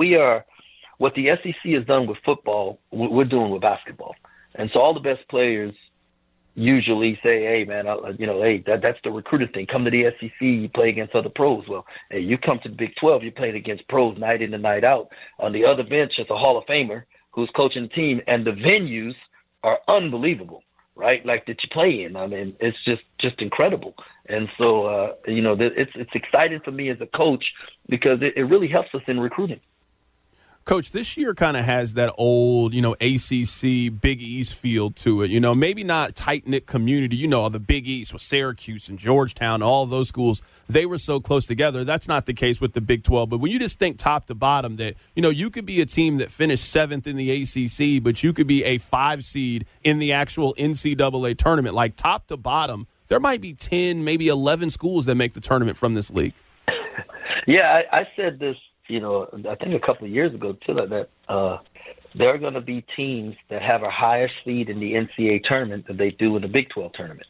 What the SEC has done with football, we're doing with basketball. And so all the best players usually say, hey, man, that's the recruiting thing. Come to the SEC, you play against other pros. Well, hey, you come to the Big 12, you're playing against pros night in and night out. On the other bench is a Hall of Famer who's coaching the team, and the venues are unbelievable, right? Like that you play in. I mean, it's just incredible. And so, it's exciting for me as a coach because it really helps us in recruiting. Coach, this year kind of has that old, ACC Big East feel to it. Maybe not tight-knit community. The Big East with Syracuse and Georgetown, all of those schools, they were so close together. That's not the case with the Big 12. But when you just think top to bottom that, you could be a team that finished 7th in the ACC, but you could be a 5 seed in the actual NCAA tournament. Like top to bottom, there might be 10, maybe 11 schools that make the tournament from this league. Yeah, I said this. I think a couple of years ago, too, that there are going to be teams that have a higher seed in the NCAA tournament than they do in the Big 12 tournament.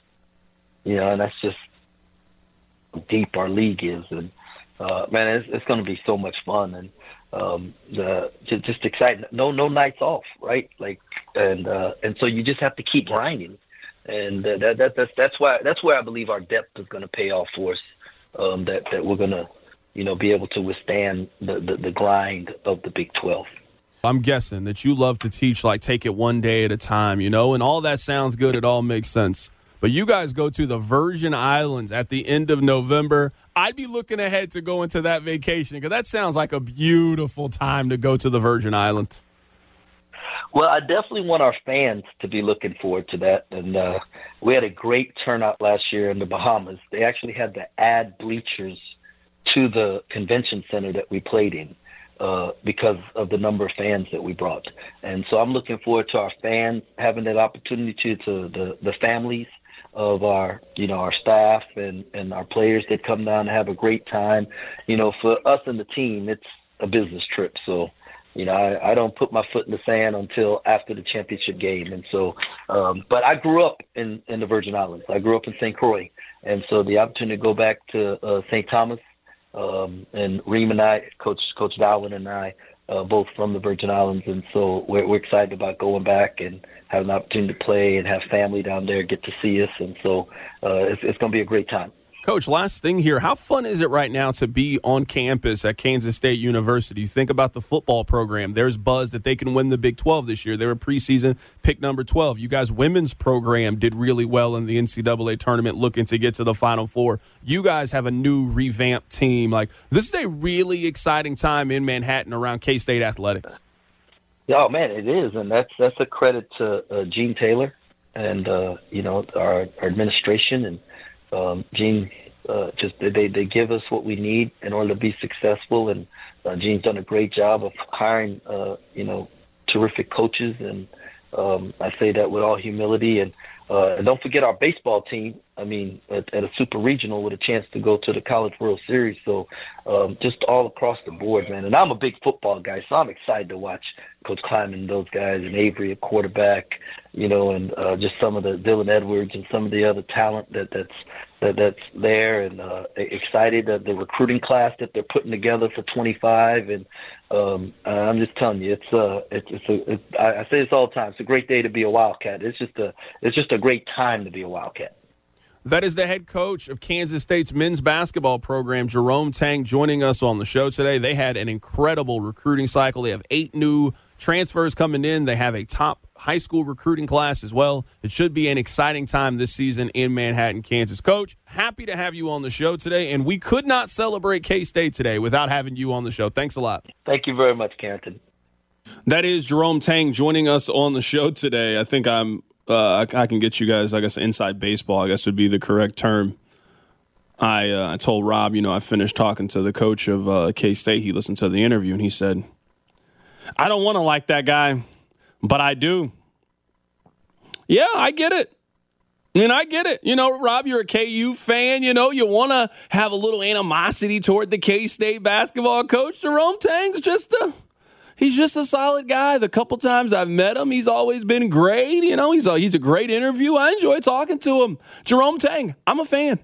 And that's just how deep our league is. And, man, it's going to be so much fun and just exciting. No nights off, right? And so you just have to keep grinding. And that's where I believe our depth is going to pay off for us, that we're going to, be able to withstand the grind of the Big 12. I'm guessing that you love to teach, take it one day at a time, and all that sounds good. It all makes sense. But you guys go to the Virgin Islands at the end of November. I'd be looking ahead to go into that vacation because that sounds like a beautiful time to go to the Virgin Islands. Well, I definitely want our fans to be looking forward to that. And we had a great turnout last year in the Bahamas. They actually had to add bleachers to the convention center that we played in because of the number of fans that we brought. And so I'm looking forward to our fans having that opportunity to the families of our staff and our players that come down to have a great time. For us and the team, it's a business trip. So, I don't put my foot in the sand until after the championship game. And so, but I grew up in the Virgin Islands. I grew up in St. Croix. And so the opportunity to go back to St. Thomas, and Reem and I, Coach Darwin and I, both from the Virgin Islands, and so we're excited about going back and having an opportunity to play and have family down there get to see us, and so it's going to be a great time. Coach, last thing here. How fun is it right now to be on campus at Kansas State University? You think about the football program. There's buzz that they can win the Big 12 this year. They were preseason pick number 12. You guys' women's program did really well in the NCAA tournament looking to get to the Final Four. You guys have a new revamped team. This is a really exciting time in Manhattan around K-State athletics. Oh, man, it is. And that's a credit to Gene Taylor and, our administration and Gene, they give us what we need in order to be successful, and Gene's done a great job of hiring, terrific coaches, and I say that with all humility. And don't forget our baseball team. I mean, at a super regional with a chance to go to the College World Series. So just all across the board, man. And I'm a big football guy, so I'm excited to watch Coach Kleiman and those guys, and Avery at quarterback, and just some of the Dylan Edwards and some of the other talent that's there, and excited that the recruiting class that they're putting together for 25. And I'm just telling you, I say this all the time. It's a great day to be a Wildcat. It's just a great time to be a Wildcat. That is the head coach of Kansas State's men's basketball program, Jerome Tang, joining us on the show today. They had an incredible recruiting cycle. They have 8 new transfers coming in. They have a top high school recruiting class as well. It should be an exciting time this season in Manhattan, Kansas. Coach, happy to have you on the show today, and we could not celebrate K-State today without having you on the show. Thanks a lot. Thank you very much, Carrington. That is Jerome Tang joining us on the show today. I think I can get you guys, I guess, inside baseball, I guess would be the correct term. I told Rob, I finished talking to the coach of K-State. He listened to the interview, and he said, I don't want to like that guy, but I do. Yeah, I get it. I get it. Rob, you're a KU fan. You want to have a little animosity toward the K-State basketball coach. Jerome Tang's he's just a solid guy. The couple times I've met him, he's always been great. He's a great interview. I enjoy talking to him. Jerome Tang, I'm a fan.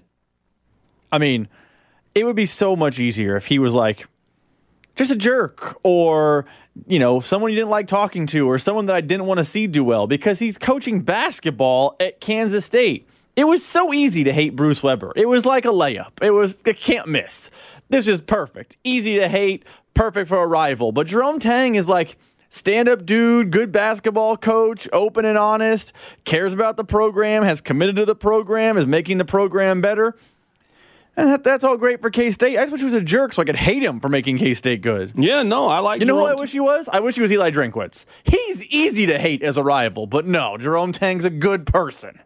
It would be so much easier if he was like just a jerk or, someone you didn't like talking to or someone that I didn't want to see do well because he's coaching basketball at Kansas State. It was so easy to hate Bruce Weber. It was like a layup. It was a can't miss. This is perfect. Easy to hate. Perfect for a rival. But Jerome Tang is like stand-up dude, good basketball coach, open and honest, cares about the program, has committed to the program, is making the program better. And that's all great for K-State. I just wish he was a jerk so I could hate him for making K-State good. Yeah, no, I like Jerome. Who I wish he was? I wish he was Eli Drinkwitz. He's easy to hate as a rival, but no, Jerome Tang's a good person.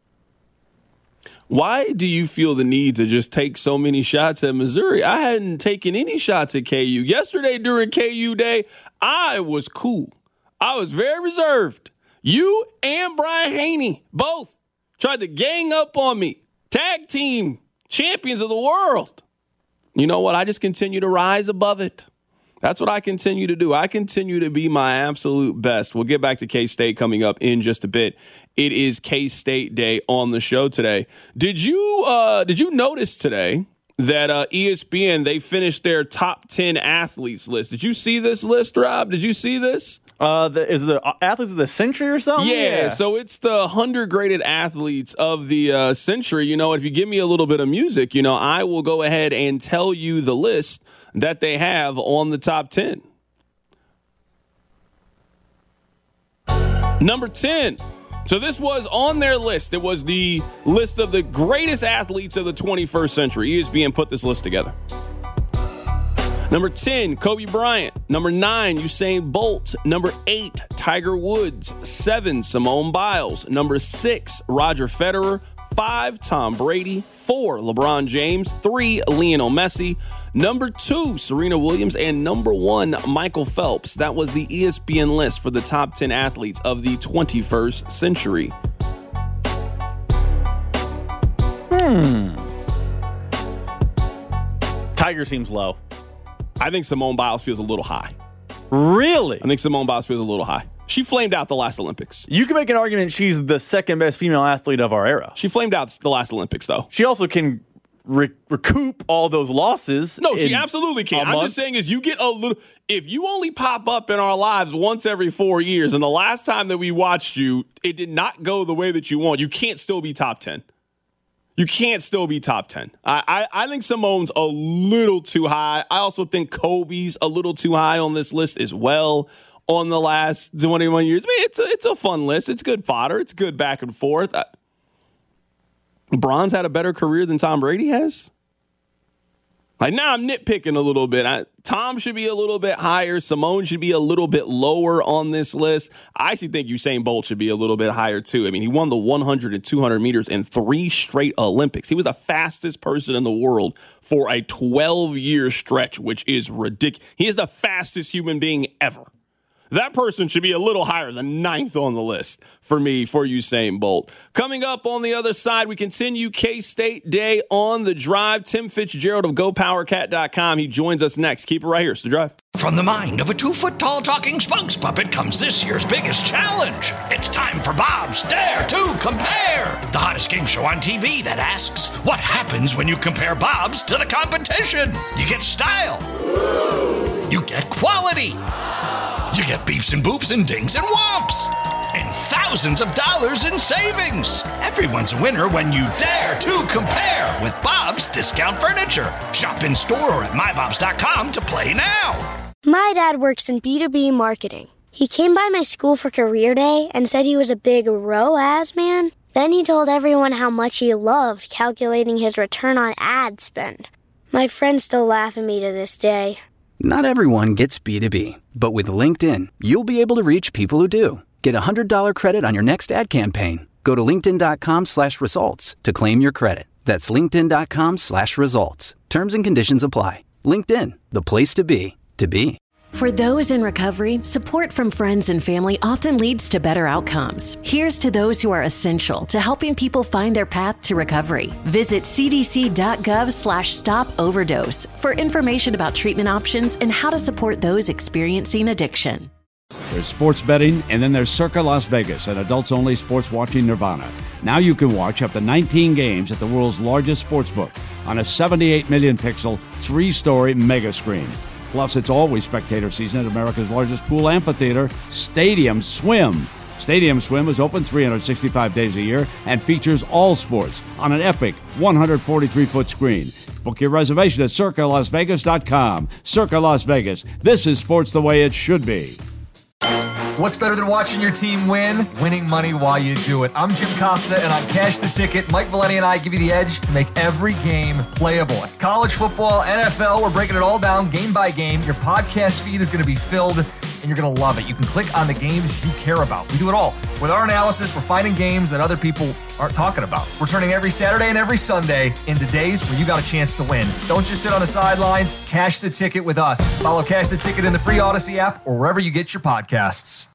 Why do you feel the need to just take so many shots at Missouri? I hadn't taken any shots at KU. Yesterday during KU Day, I was cool. I was very reserved. You and Brian Haney both tried to gang up on me. Tag team champions of the world. You know what? I just continue to rise above it. That's what I continue to do. I continue to be my absolute best. We'll get back to K-State coming up in just a bit. It is K-State Day on the show today. Did you notice today that ESPN, they finished their top 10 athletes list? Did you see this list, Rob? Did you see this? Is the athletes of the century or something? Yeah, so it's the 100 graded athletes of the century. If you give me a little bit of music, I will go ahead and tell you the list that they have on the top 10. Number 10. So this was on their list. It was the list of the greatest athletes of the 21st century. ESPN put this list together. Number 10, Kobe Bryant. Number 9, Usain Bolt. Number 8, Tiger Woods. 7, Simone Biles. Number 6, Roger Federer. 5, Tom Brady. 4, LeBron James. 3, Lionel Messi. Number 2, Serena Williams. And number 1, Michael Phelps. That was the ESPN list for the top 10 athletes of the 21st century. Tiger seems low. I think Simone Biles feels a little high. Really? I think Simone Biles feels a little high. She flamed out the last Olympics. You can make an argument she's the second best female athlete of our era. She flamed out the last Olympics, though. She also can recoup all those losses. No, she absolutely can. I'm just saying is you get a little... If you only pop up in our lives once every 4 years, and the last time that we watched you, it did not go the way that you want, you can't still be top 10. You can't still be top 10. I think Simone's a little too high. I also think Kobe's a little too high on this list as well on the last 21 years. I mean, it's a fun list. It's good fodder. It's good back and forth. LeBron's had a better career than Tom Brady has. Like, now I'm nitpicking a little bit. Tom should be a little bit higher. Simone should be a little bit lower on this list. I actually think Usain Bolt should be a little bit higher, too. I mean, he won the 100 and 200 meters in 3 straight Olympics. He was the fastest person in the world for a 12-year stretch, which is ridiculous. He is the fastest human being ever. That person should be a little higher than 9th on the list for me, for Usain Bolt. Coming up on the other side, we continue K-State Day on The Drive. Tim Fitzgerald of GoPowerCat.com. He joins us next. Keep it right here. It's The Drive. From the mind of a 2-foot-tall talking spokes puppet comes this year's biggest challenge. It's time for Bob's Dare to Compare, the hottest game show on TV that asks, what happens when you compare Bob's to the competition? You get style. You get quality. You get beeps and boops and dings and whomps. and thousands of dollars in savings. Everyone's a winner when you dare to compare with Bob's Discount Furniture. Shop in store or at mybobs.com to play now. My dad works in B2B marketing. He came by my school for career day and said he was a big ROAS man. Then he told everyone how much he loved calculating his return on ad spend. My friends still laugh at me to this day. Not everyone gets B2B, but with LinkedIn, you'll be able to reach people who do. Get a $100 credit on your next ad campaign. Go to linkedin.com/results to claim your credit. That's linkedin.com/results. Terms and conditions apply. LinkedIn, the place to be, to be. For those in recovery, support from friends and family often leads to better outcomes. Here's to those who are essential to helping people find their path to recovery. Visit cdc.gov/stop-overdose for information about treatment options and how to support those experiencing addiction. There's sports betting, and then there's Circa Las Vegas, an adults-only sports watching nirvana. Now you can watch up to 19 games at the world's largest sportsbook on a 78 million pixel, 3-story mega screen. Plus, it's always spectator season at America's largest pool amphitheater, Stadium Swim. Stadium Swim is open 365 days a year and features all sports on an epic 143-foot screen. Book your reservation at CircaLasVegas.com. Circa Las Vegas. This is sports the way it should be. What's better than watching your team win? Winning money while you do it. I'm Jim Costa, and on Cash the Ticket, Mike Valenti and I give you the edge to make every game playable. College football, NFL, we're breaking it all down game by game. Your podcast feed is going to be filled, and you're going to love it. You can click on the games you care about. We do it all. With our analysis, we're finding games that other people aren't talking about. We're turning every Saturday and every Sunday into days where you got a chance to win. Don't just sit on the sidelines. Cash the Ticket with us. Follow Cash the Ticket in the free Odyssey app or wherever you get your podcasts.